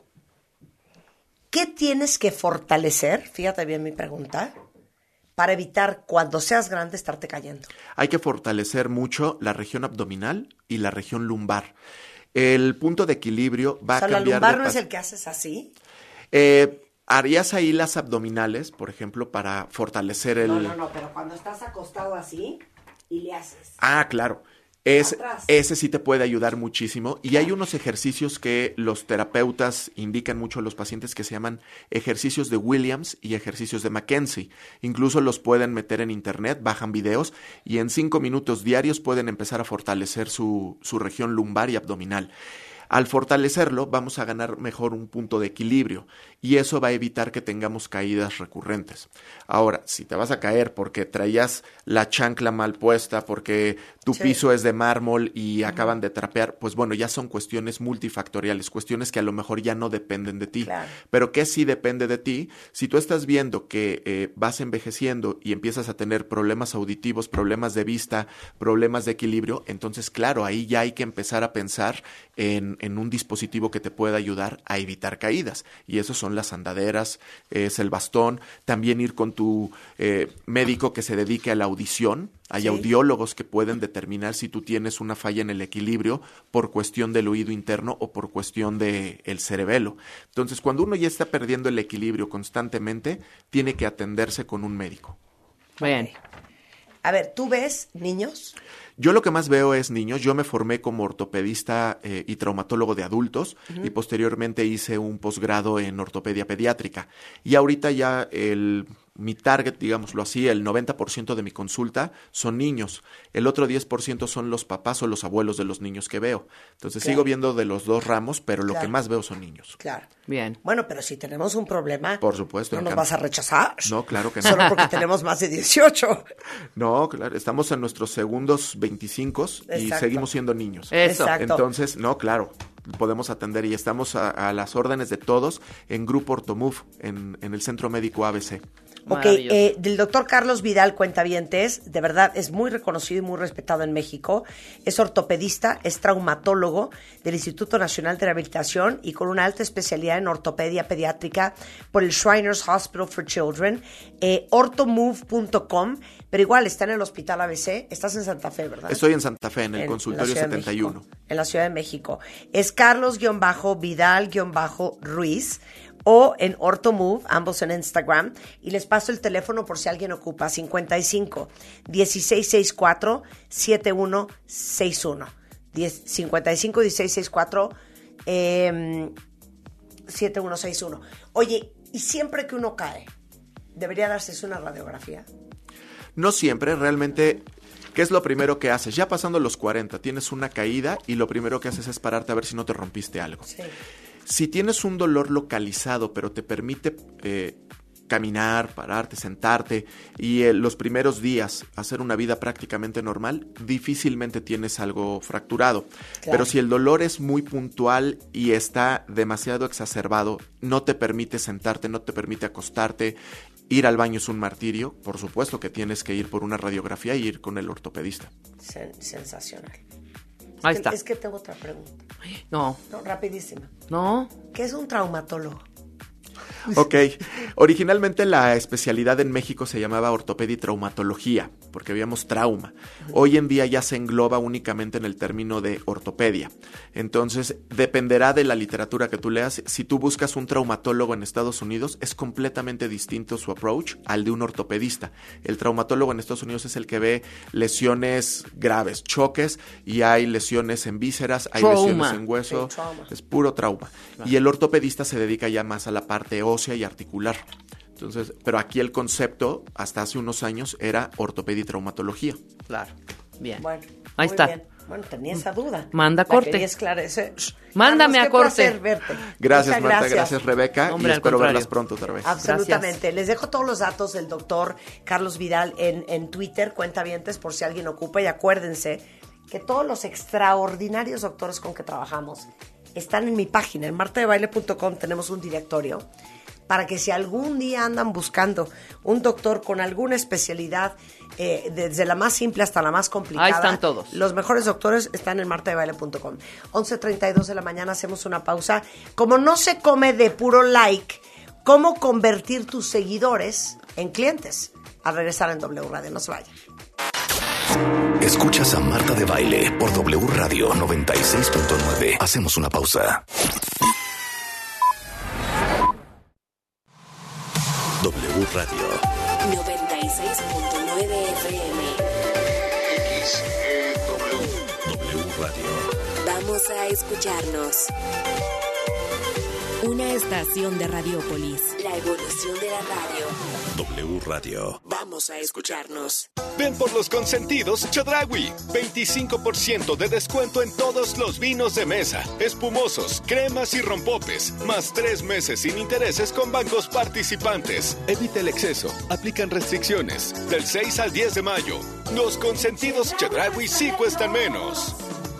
S20: ¿Qué tienes que fortalecer? Fíjate bien mi pregunta. Para evitar cuando seas grande estarte cayendo.
S21: Hay que fortalecer mucho la región abdominal y la región lumbar. El punto de equilibrio va
S20: O sea,
S21: a
S20: la
S21: cambiar
S20: lumbar
S21: de
S20: no es
S21: pas-
S20: el que haces así.
S21: Eh, harías ahí las abdominales, por ejemplo, para fortalecer el...
S20: No, no, no, pero cuando estás acostado así y le haces.
S21: Ah, claro. Es,
S20: Atrás.
S21: ese sí te puede ayudar muchísimo. Y hay unos ejercicios que los terapeutas indican mucho a los pacientes que se llaman ejercicios de Williams y ejercicios de Mackenzie. Incluso los pueden meter en internet, bajan videos y en cinco minutos diarios pueden empezar a fortalecer su, su región lumbar y abdominal. Al fortalecerlo, vamos a ganar mejor un punto de equilibrio y eso va a evitar que tengamos caídas recurrentes. Ahora, si te vas a caer porque traías la chancla mal puesta, porque tu
S20: Sí.
S21: piso es de mármol y acaban de trapear, pues bueno, ya son cuestiones multifactoriales, cuestiones que a lo mejor ya no dependen de ti.
S20: Claro.
S21: Pero que sí depende de ti, si tú estás viendo que eh, vas envejeciendo y empiezas a tener problemas auditivos, problemas de vista, problemas de equilibrio, entonces claro, ahí ya hay que empezar a pensar en, en un dispositivo que te pueda ayudar a evitar caídas. Y eso son las andaderas, es el bastón, también ir con tu eh, médico que se dedique a la audición. Hay
S20: Sí.
S21: audiólogos que pueden determinar si tú tienes una falla en el equilibrio por cuestión del oído interno o por cuestión del cerebelo. Entonces, cuando uno ya está perdiendo el equilibrio constantemente, tiene que atenderse con un médico.
S22: Bien.
S20: A ver, ¿tú ves niños?
S21: Yo lo que más veo es niños. Yo me formé como ortopedista eh, y traumatólogo de adultos uh-huh. y posteriormente hice un posgrado en ortopedia pediátrica. Y ahorita ya el... mi target, digámoslo así, el noventa por ciento de mi consulta son niños. El otro diez por ciento son los papás o los abuelos de los niños que veo. Entonces claro. sigo viendo de los dos ramos, pero lo claro. que más veo son niños.
S20: Claro.
S22: Bien.
S20: Bueno, pero si tenemos un problema,
S21: por supuesto,
S20: ¿no nos vas a rechazar?
S21: No, claro que no.
S20: Solo porque tenemos más de dieciocho.
S21: No, claro, estamos en nuestros segundos veinticinco y seguimos siendo niños.
S22: Eso.
S20: Exacto.
S21: Entonces, no, claro, podemos atender y estamos a, a las órdenes de todos en Grupo Ortomove, en, en el Centro Médico A B C.
S20: Ok, eh, del doctor Carlos Vidal, cuentavientes, de verdad es muy reconocido y muy respetado en México. Es ortopedista, es traumatólogo del Instituto Nacional de Rehabilitación y con una alta especialidad en ortopedia pediátrica por el Shriners Hospital for Children, eh, ortomove punto com, pero igual está en el Hospital A B C. Estás en Santa Fe, ¿verdad?
S21: Estoy en Santa Fe, en el en, consultorio
S20: en
S21: setenta y uno.
S20: En la Ciudad de México. Es Carlos-Vidal-Ruiz. O en Ortomove, ambos en Instagram. Y les paso el teléfono por si alguien ocupa. cincuenta y cinco, dieciséis sesenta y cuatro, setenta y uno sesenta y uno. cincuenta y cinco, dieciséis sesenta y cuatro, eh, setenta y uno sesenta y uno. Oye, y siempre que uno cae, ¿debería darse una radiografía?
S21: No siempre, realmente... ¿Qué es lo primero que haces? Ya pasando los cuarenta, tienes una caída y lo primero que haces es pararte a ver si no te rompiste algo.
S20: Sí.
S21: Si tienes un dolor localizado, pero te permite eh, caminar, pararte, sentarte y eh, los primeros días hacer una vida prácticamente normal, difícilmente tienes algo fracturado. Claro. Pero si el dolor es muy puntual y está demasiado exacerbado, no te permite sentarte, no te permite acostarte. Ir al baño es un martirio, por supuesto que tienes que ir por una radiografía y ir con el ortopedista.
S20: Sen- sensacional.
S22: Ahí
S20: es
S22: está.
S20: Que, es que tengo otra pregunta.
S22: No.
S20: No, rapidísima.
S22: No.
S20: ¿Qué es un traumatólogo?
S21: Ok, originalmente la especialidad en México se llamaba ortopedia y traumatología, porque veíamos trauma. Hoy en día ya se engloba únicamente en el término de ortopedia. Entonces, dependerá de la literatura que tú leas. Si tú buscas un traumatólogo en Estados Unidos, es completamente distinto su approach al de un ortopedista. El traumatólogo en Estados Unidos es el que ve lesiones graves, choques, y hay lesiones en vísceras, hay
S22: trauma.
S21: lesiones en hueso, sí, es puro trauma. Claro. Y el ortopedista se dedica ya más a la parte ósea y articular. Entonces, pero aquí el concepto, hasta hace unos años, era ortopedia y traumatología.
S22: Claro. Bien.
S20: Bueno,
S22: ahí
S20: muy
S22: está.
S20: Bien. Bueno, tenía esa duda.
S22: Manda
S20: La
S22: corte.
S20: quería esclarecer.
S22: Mándame
S20: Carlos,
S22: a corte.
S20: Placer verte.
S21: Gracias,
S20: Muchas
S21: Marta.
S20: gracias,
S21: gracias Rebeca.
S22: Hombre,
S21: y espero
S22: contrario.
S21: verlas pronto otra vez.
S20: Absolutamente.
S22: Gracias.
S20: Les dejo todos los datos del doctor Carlos Vidal en, en Twitter, cuentavientes, por si alguien ocupa. Y acuérdense que todos los extraordinarios doctores con que trabajamos están en mi página. En marta de baile punto com tenemos un directorio para que si algún día andan buscando un doctor con alguna especialidad, eh, desde la más simple hasta la más complicada.
S22: Ahí están todos.
S20: Los mejores doctores están en marta de baile punto com. once treinta y dos de la mañana, hacemos una pausa. Como no se come de puro like, ¿cómo convertir tus seguidores en clientes? Al regresar en W Radio, no se vayan.
S19: Escuchas a Marta de Baile por W Radio noventa y seis punto nueve. Hacemos una pausa.
S4: W Radio
S8: noventa y seis punto nueve F M.
S4: X E W. W Radio.
S8: Vamos a escucharnos. Una estación de Radiópolis. La evolución de la radio.
S4: W Radio.
S8: Vamos a escucharnos.
S9: Ven por los consentidos Chedraui. veinticinco por ciento de descuento en todos los vinos de mesa, espumosos, cremas y rompopes. Más tres meses sin intereses con bancos participantes. Evita el exceso. Aplican restricciones. Del seis al diez de mayo. Los consentidos Chedraui sí cuestan menos.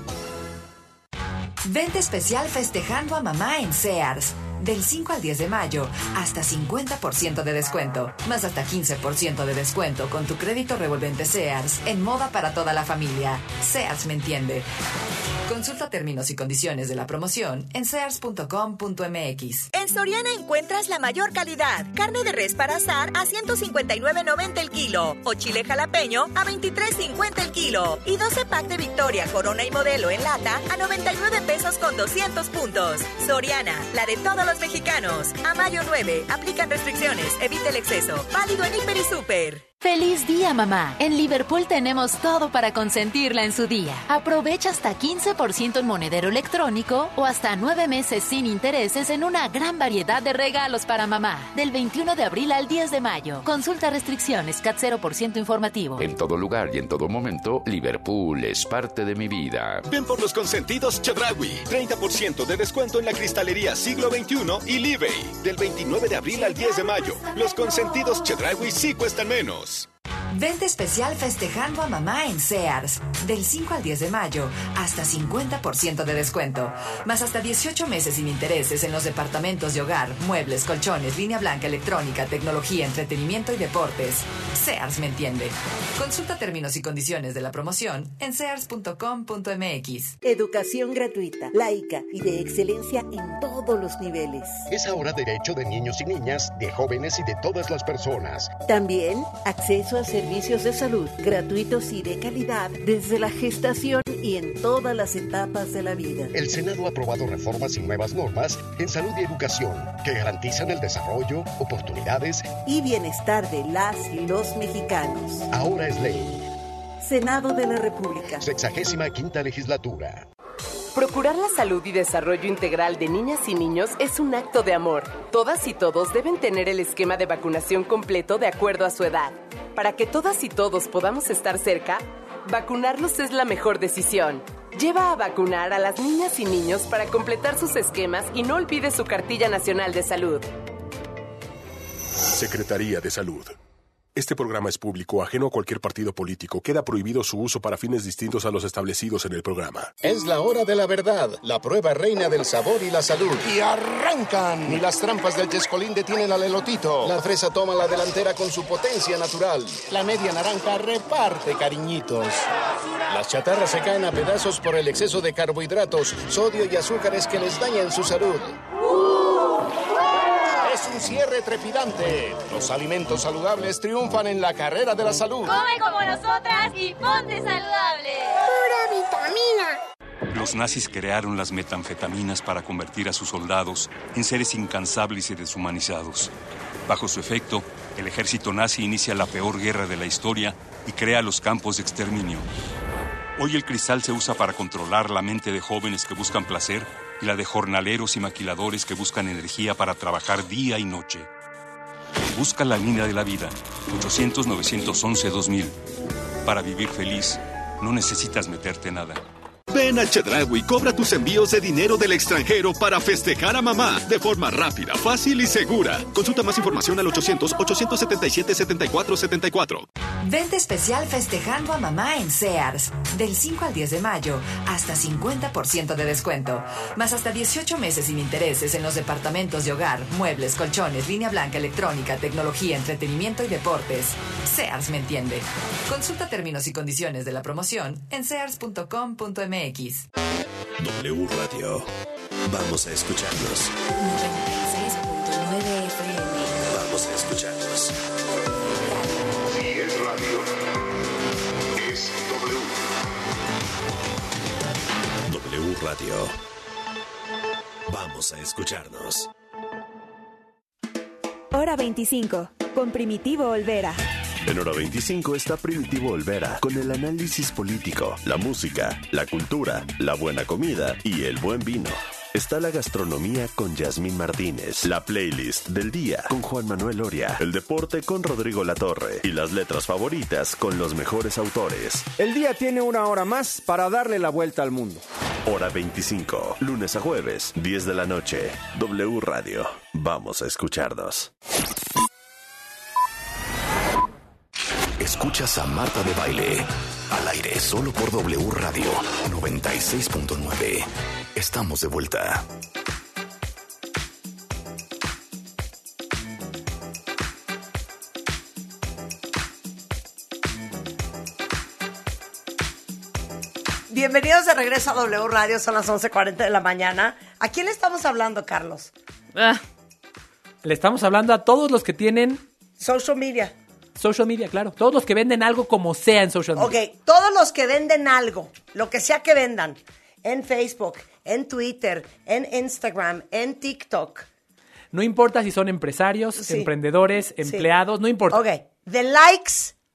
S13: Venta especial festejando a mamá en Sears. Del cinco al diez de mayo, hasta cincuenta por ciento de descuento, más hasta quince por ciento de descuento con tu crédito revolvente Sears en moda para toda la familia. Sears me entiende. Consulta términos y condiciones de la promoción en sears punto com punto m x.
S7: En Soriana encuentras la mayor calidad. Carne de res para asar a ciento cincuenta y nueve noventa el kilo o chile jalapeño a veintitrés cincuenta el kilo y doce pack de Victoria, Corona y Modelo en lata a noventa y nueve pesos con doscientos puntos. Soriana, la de todos los mexicanos. A mayo nueve, aplican restricciones, evite el exceso. Válido en Hiper y Super.
S1: ¡Feliz día, mamá! En Liverpool tenemos todo para consentirla en su día. Aprovecha hasta quince por ciento en monedero electrónico o hasta nueve meses sin intereses en una gran variedad de regalos para mamá. Del veintiuno de abril al diez de mayo. Consulta restricciones, C A T cero por ciento informativo.
S2: En todo lugar y en todo momento, Liverpool es parte de mi vida.
S9: Ven por los consentidos Chedraui. treinta por ciento de descuento en la cristalería Siglo veintiuno y Libey. Del veintinueve de abril al diez de mayo. Los consentidos Chedraui sí cuestan menos.
S13: Venta especial festejando a mamá en Sears. Del cinco al diez de mayo, hasta cincuenta por ciento de descuento. Más hasta dieciocho meses sin intereses en los departamentos de hogar, muebles, colchones, línea blanca, electrónica, tecnología, entretenimiento y deportes. Sears me entiende. Consulta términos y condiciones de la promoción en sears punto com punto m x.
S23: Educación gratuita, laica y de excelencia en todos los niveles.
S24: Es ahora derecho de niños y niñas, de jóvenes y de todas las personas.
S23: También acceso a servicios de salud gratuitos y de calidad desde la gestación y en todas las etapas de la vida.
S24: El Senado ha aprobado reformas y nuevas normas en salud y educación que garantizan el desarrollo, oportunidades
S23: y bienestar de las y los mexicanos.
S24: Ahora es ley.
S23: Senado de la República.
S24: Sexagésima quinta legislatura.
S25: Procurar la salud y desarrollo integral de niñas y niños es un acto de amor. Todas y todos deben tener el esquema de vacunación completo de acuerdo a su edad. Para que todas y todos podamos estar cerca, vacunarlos es la mejor decisión. Lleva a vacunar a las niñas y niños para completar sus esquemas y no olvide su cartilla nacional de salud.
S26: Secretaría de Salud. Este programa es público, ajeno a cualquier partido político. Queda prohibido su uso para fines distintos a los establecidos en el programa.
S27: Es la hora de la verdad, la prueba reina del sabor y la salud. ¡Y arrancan! Ni las trampas del Chescolín detienen al elotito. La fresa toma la delantera con su potencia natural. La media naranja reparte cariñitos. Las chatarras se caen a pedazos por el exceso de carbohidratos, sodio y azúcares que les dañan su salud. Es un cierre trepidante. Los alimentos saludables triunfan en la carrera de la salud.
S14: Come como nosotras y ponte saludable. Pura vitamina.
S28: Los nazis crearon las metanfetaminas para convertir a sus soldados en seres incansables y deshumanizados. Bajo su efecto, el ejército nazi inicia la peor guerra de la historia y crea los campos de exterminio. Hoy el cristal se usa para controlar la mente de jóvenes que buscan placer y la de jornaleros y maquiladores que buscan energía para trabajar día y noche. Busca la línea de la vida, ochocientos, novecientos once, dos mil. Para vivir feliz, no necesitas meterte nada.
S9: Ven a Chedraui y cobra tus envíos de dinero del extranjero para festejar a mamá de forma rápida, fácil y segura. Consulta más información al ochocientos, ochocientos setenta y siete, setenta y cuatro setenta y cuatro.
S13: Venta especial festejando a mamá en Sears. Del cinco al diez de mayo, hasta cincuenta por ciento de descuento. Más hasta dieciocho meses sin intereses en los departamentos de hogar, muebles, colchones, línea blanca, electrónica, tecnología, entretenimiento y deportes. Sears me entiende. Consulta términos y condiciones de la promoción en sears punto com punto m x.
S4: W Radio. Vamos a escucharnos.
S8: noventa y seis punto nueve F M.
S4: Vamos a escucharnos.
S24: Si es radio, es W.
S4: W Radio. Vamos a escucharnos.
S29: Hora veinticinco, con Primitivo Olvera.
S4: En Hora veinticinco está Primitivo Olvera con el análisis político, la música, la cultura, la buena comida y el buen vino. Está la gastronomía con Yasmín Martínez, la playlist del día con Juan Manuel Oria, el deporte con Rodrigo Latorre y las letras favoritas con los mejores autores.
S30: El día tiene una hora más para darle la vuelta al mundo.
S4: Hora veinticinco, lunes a jueves, diez de la noche. W Radio. Vamos a escucharnos.
S19: Escuchas a Marta de Baile, al aire solo por W Radio noventa y seis punto nueve. Estamos de vuelta.
S20: Bienvenidos de regreso a W Radio, son las once cuarenta de la mañana. ¿A quién le estamos hablando, Carlos?
S31: Ah, le estamos hablando a todos los que tienen...
S20: Social media.
S31: Social media, claro. Todos los que venden algo como sea en social media.
S20: Ok, todos los que venden algo, lo que sea que vendan, en Facebook, en Twitter, en Instagram, en TikTok.
S31: No importa si son empresarios, sí. emprendedores, empleados, sí. no importa.
S20: Ok, the likes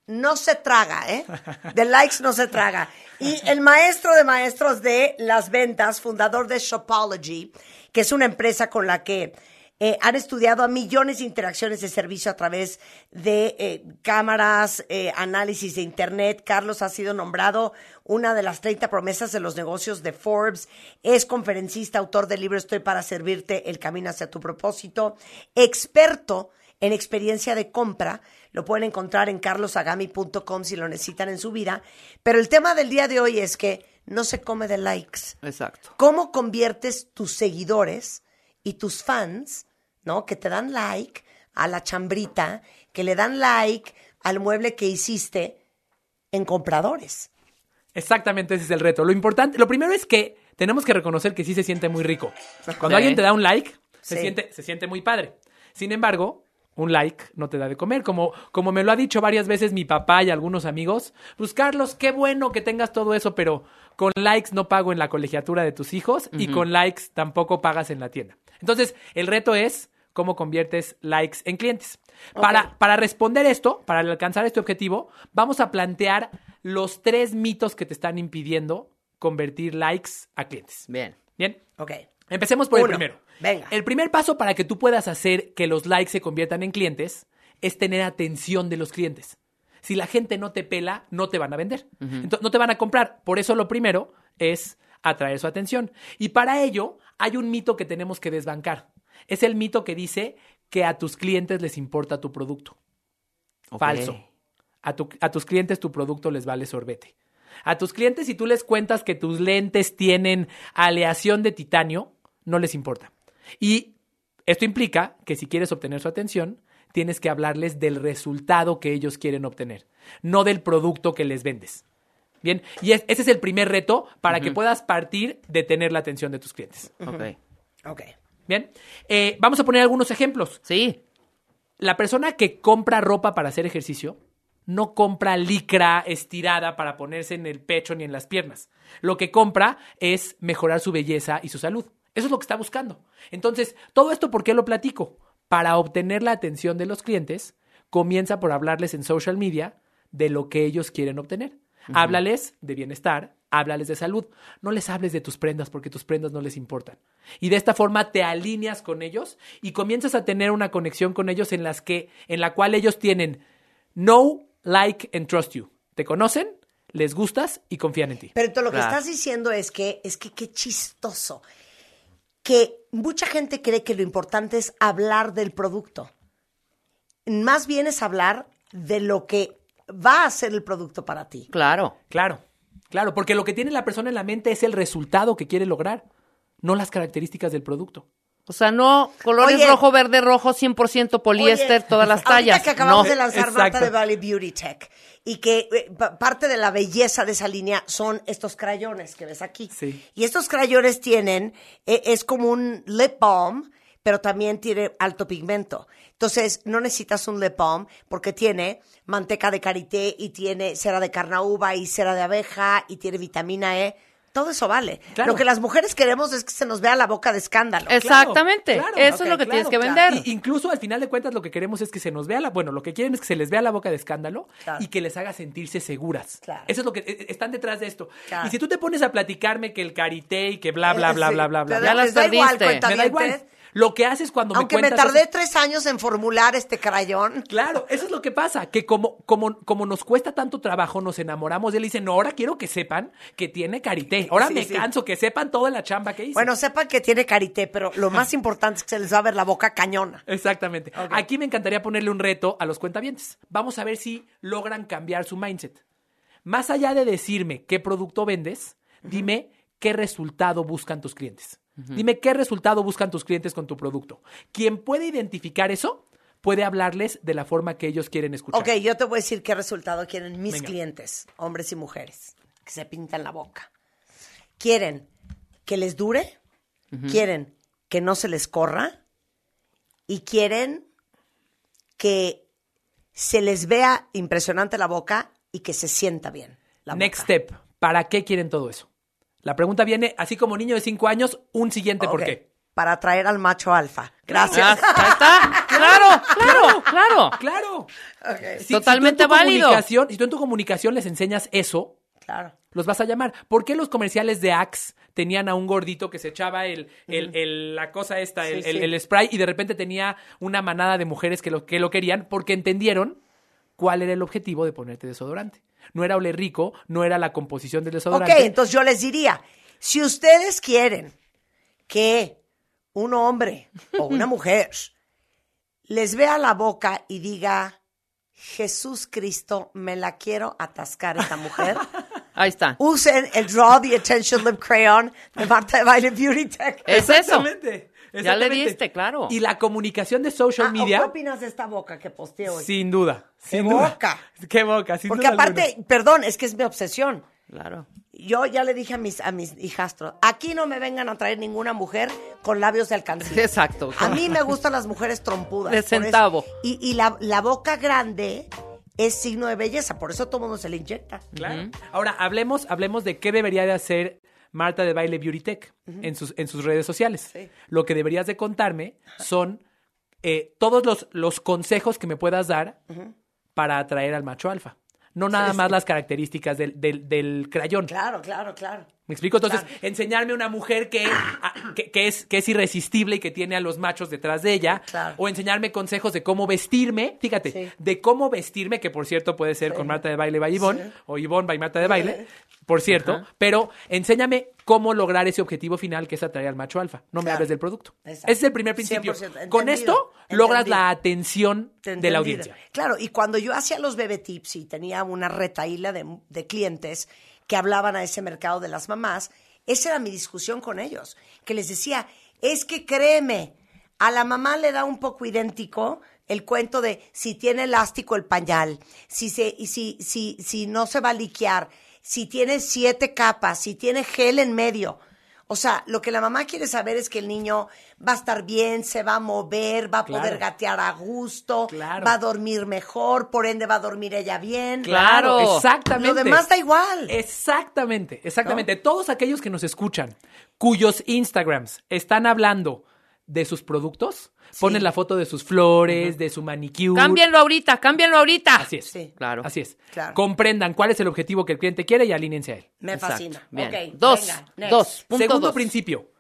S20: no se traga, ¿eh? De likes no se traga. Y el maestro de maestros de las ventas, fundador de Shopology, que es una empresa con la que eh, han estudiado a millones de interacciones de servicio a través de eh, cámaras, eh, análisis de internet. Carlos ha sido nombrado una de las treinta promesas de los negocios de Forbes. Es conferencista, autor del libro Estoy para servirte, el camino hacia tu propósito. Experto en experiencia de compra. Lo pueden encontrar en carlos agami punto com si lo necesitan en su vida. Pero el tema del día de hoy es que no se come de likes.
S22: Exacto.
S20: ¿Cómo conviertes tus seguidores y tus fans, ¿no? Que te dan like a la chambrita, que le dan like al mueble que hiciste, en compradores?
S31: Exactamente, ese es el reto. Lo importante, lo primero es que tenemos que reconocer que sí se siente muy rico. Cuando sí. alguien te da un like, se, sí. siente, se siente muy padre. Sin embargo, un like no te da de comer. Como, como me lo ha dicho varias veces mi papá y algunos amigos, pues Carlos, qué bueno que tengas todo eso, pero con likes no pago en la colegiatura de tus hijos uh-huh. y con likes tampoco pagas en la tienda. Entonces, el reto es cómo conviertes likes en clientes. Okay. Para, para responder esto, para alcanzar este objetivo, vamos a plantear los tres mitos que te están impidiendo convertir likes a clientes.
S22: Bien.
S31: ¿Bien?
S20: Ok.
S31: Empecemos por
S20: Uno.
S31: el primero.
S20: Venga.
S31: El primer paso para que tú puedas hacer que los likes se conviertan en clientes es tener atención de los clientes. Si la gente no te pela, no te van a vender. Uh-huh. Entonces, no te van a comprar. Por eso lo primero es atraer su atención. Y para ello hay un mito que tenemos que desbancar. Es el mito que dice que a tus clientes les importa tu producto. Okay. Falso. A, tu, a tus clientes tu producto les vale sorbete. A tus clientes, si tú les cuentas que tus lentes tienen aleación de titanio, no les importa. Y esto implica que si quieres obtener su atención, tienes que hablarles del resultado que ellos quieren obtener, no del producto que les vendes. Bien, y es, ese es el primer reto para uh-huh. que puedas partir de tener la atención de tus clientes.
S22: Uh-huh. Ok.
S20: Ok.
S31: Bien, eh, vamos a poner algunos ejemplos.
S22: Sí.
S31: La persona que compra ropa para hacer ejercicio no compra licra estirada para ponerse en el pecho ni en las piernas. Lo que compra es mejorar su belleza y su salud. Eso es lo que está buscando. Entonces, todo esto, ¿por qué lo platico? Para obtener la atención de los clientes, comienza por hablarles en social media de lo que ellos quieren obtener. Uh-huh. Háblales de bienestar, háblales de salud. No les hables de tus prendas porque tus prendas no les importan. Y de esta forma te alineas con ellos y comienzas a tener una conexión con ellos en, las que, en la cual ellos tienen know, like and trust you. Te conocen, les gustas y confían en ti.
S20: Pero tú lo que
S22: Claro.
S20: estás diciendo es que, es que qué chistoso. Que mucha gente cree que lo importante es hablar del producto. Más bien es hablar de lo que va a ser el producto para ti.
S22: Claro.
S31: Claro, claro, porque lo que tiene la persona en la mente es el resultado que quiere lograr, no las características del producto.
S22: O sea, no colores
S20: Oye.
S22: rojo, verde, rojo, cien por ciento poliéster,
S20: Oye,
S22: todas las tallas.
S20: Ahorita que acabamos
S22: No.
S20: de lanzar
S31: Exacto.
S20: Marta de Valley Beauty Tech y que eh, pa- parte de la belleza de esa línea son estos crayones que ves aquí.
S31: Sí.
S20: Y estos crayones tienen, eh, es como un lip balm, pero también tiene alto pigmento. Entonces, no necesitas un lip balm porque tiene manteca de karité y tiene cera de carnauba y cera de abeja y tiene vitamina E. Todo eso vale.
S31: Claro.
S20: Lo que las mujeres queremos es que se nos vea la boca de escándalo.
S22: Exactamente.
S31: Claro,
S22: Eso
S20: ok,
S22: es lo que
S20: claro,
S22: tienes que
S20: claro.
S22: vender.
S31: Y incluso al final de cuentas lo que queremos es que se nos vea la, bueno, lo que quieren es que se les vea la boca de escándalo
S20: Claro.
S31: y que les haga sentirse seguras.
S20: Claro.
S31: Eso es lo que eh, están detrás de esto.
S20: Claro.
S31: Y si tú te pones a platicarme que el karité y que bla bla bla
S20: Sí,
S31: bla bla bla,
S20: pero
S31: bla,
S22: Ya las
S20: les da igual,
S22: perdiste.
S31: me da
S20: cuentavientes.
S31: igual. Lo que haces cuando
S20: Aunque
S31: me
S20: me
S31: cuentas
S20: tardé
S31: eso-
S20: tres años en formular este crayón.
S31: Claro, eso es lo que pasa, que como, como, como nos cuesta tanto trabajo, nos enamoramos de él y dicen, no, ahora quiero que sepan que tiene karité. Ahora
S20: Sí,
S31: me
S20: sí.
S31: canso, que sepan toda la chamba que hice.
S20: Bueno, sepan que tiene karité, pero lo más importante es que se les va a ver la boca cañona.
S31: Exactamente.
S20: Ok.
S31: Aquí me encantaría ponerle un reto a los cuentavientes. Vamos a ver si logran cambiar su mindset. Más allá de decirme qué producto vendes, dime qué resultado buscan tus clientes. Dime qué resultado buscan tus clientes con tu producto. Quien puede identificar eso, puede hablarles de la forma que ellos quieren escuchar.
S20: Ok, yo te voy a decir qué resultado quieren mis
S31: Venga.
S20: clientes, hombres y mujeres, que se pintan la boca. Quieren que les dure, quieren que no se les corra y quieren que se les vea impresionante la boca y que se sienta bien la
S31: Next
S20: boca.
S31: step. ¿Para qué quieren todo eso? La pregunta viene, así como niño de cinco años, un siguiente por
S20: Ok,
S31: qué.
S20: para atraer al macho alfa. Gracias.
S22: Ahí está. Claro, claro, claro.
S31: Claro.
S20: Okay.
S31: Si,
S22: Totalmente
S31: si tú en tu
S22: válido.
S31: comunicación- Si tú en tu comunicación les enseñas eso,
S20: Claro.
S31: los vas a llamar. ¿Por qué los comerciales de Axe tenían a un gordito que se echaba el, el, el- la cosa esta, el,
S20: Sí,
S31: el-
S20: sí.
S31: el spray, y de repente tenía una manada de mujeres que lo, que lo querían? Porque entendieron cuál era el objetivo de ponerte desodorante. No era oler rico, no era la composición del desodorante.
S20: Ok, entonces yo les diría, si ustedes quieren que un hombre o una mujer les vea la boca y diga, Jesús Cristo, me la quiero atascar esta mujer,
S22: Ahí está.
S20: usen el Draw the Attention Lip Crayon de Marta de Baile Beauty Tech.
S22: Es eso.
S31: Exactamente.
S22: Ya le
S31: Exactamente.
S22: diste, claro.
S31: Y la comunicación de social
S20: Ah, ¿o
S31: media,
S20: ¿Qué opinas de esta boca que posteé hoy?
S31: sin duda.
S20: ¡Qué
S31: sin duda.
S20: boca!
S31: ¡Qué boca! Sin
S20: Porque
S31: duda
S20: aparte,
S31: alguna.
S20: perdón, es que es mi obsesión.
S22: Claro.
S20: Yo ya le dije a mis, a mis hijastros, aquí no me vengan a traer ninguna mujer con labios de alcancía.
S22: Exacto.
S20: A mí me gustan las mujeres trompudas.
S22: De
S20: por eso-
S22: centavo.
S20: Y, y la, la boca grande es signo de belleza, por eso todo mundo se le inyecta.
S31: Claro. Ahora, hablemos, hablemos de qué debería de hacer Marta de Baile Beauty Tech en, sus, en sus redes sociales.
S20: Sí.
S31: Lo que deberías de contarme son eh, todos los, los consejos que me puedas dar para atraer al macho alfa. No nada
S20: Sí,
S31: más
S20: sí.
S31: las características del, del, del crayón.
S20: Claro, claro, claro.
S31: ¿Me explico? Entonces, enseñarme una mujer que, a- que, que es, que es irresistible y que tiene a los machos detrás de ella.
S20: Claro.
S31: O enseñarme consejos de cómo vestirme. Fíjate,
S20: Sí.
S31: de cómo vestirme, que por cierto puede ser
S20: Sí.
S31: con Marta de Baile by Ivonne,
S20: Sí.
S31: o Ivonne by Marta de Baile, por cierto. Pero enséñame cómo lograr ese objetivo final, que es atraer al macho alfa. No me
S20: Claro.
S31: hables del producto.
S20: Exacto.
S31: Ese es el primer principio.
S20: cien por ciento.
S31: Con
S20: Entendido.
S31: esto logras
S20: Entendido.
S31: la atención de la
S20: Entendido.
S31: audiencia.
S20: Claro, y cuando yo hacía los bebé tips y tenía una retaíla de, de clientes que hablaban a ese mercado de las mamás, esa era mi discusión con ellos, que les decía, es que créeme, a la mamá le da un poco idéntico el cuento de si tiene elástico el pañal, si, se, y si, si, si no se va a liquear, si tiene siete capas, si tiene gel en medio. O sea, lo que la mamá quiere saber es que el niño va a estar bien, se va a mover, va a
S31: Claro.
S20: poder gatear a gusto,
S31: Claro.
S20: va a dormir mejor, por ende va a dormir ella bien.
S22: Claro.
S31: Exactamente.
S20: Lo demás da igual.
S31: Exactamente, exactamente. Todos aquellos que nos escuchan, cuyos Instagrams están hablando de sus productos, ponen la foto de sus flores, de su manicure.
S22: Cámbienlo ahorita, cámbienlo ahorita.
S31: Así es.
S20: Sí.
S22: Claro.
S31: Así es.
S20: Claro.
S31: Comprendan cuál es el objetivo que el cliente quiere y alínense a él.
S20: Me
S22: Exacto.
S20: fascina.
S22: Bien.
S20: Ok,
S22: Dos,
S20: venga, next.
S22: dos. Punto
S31: Segundo
S22: dos.
S31: principio.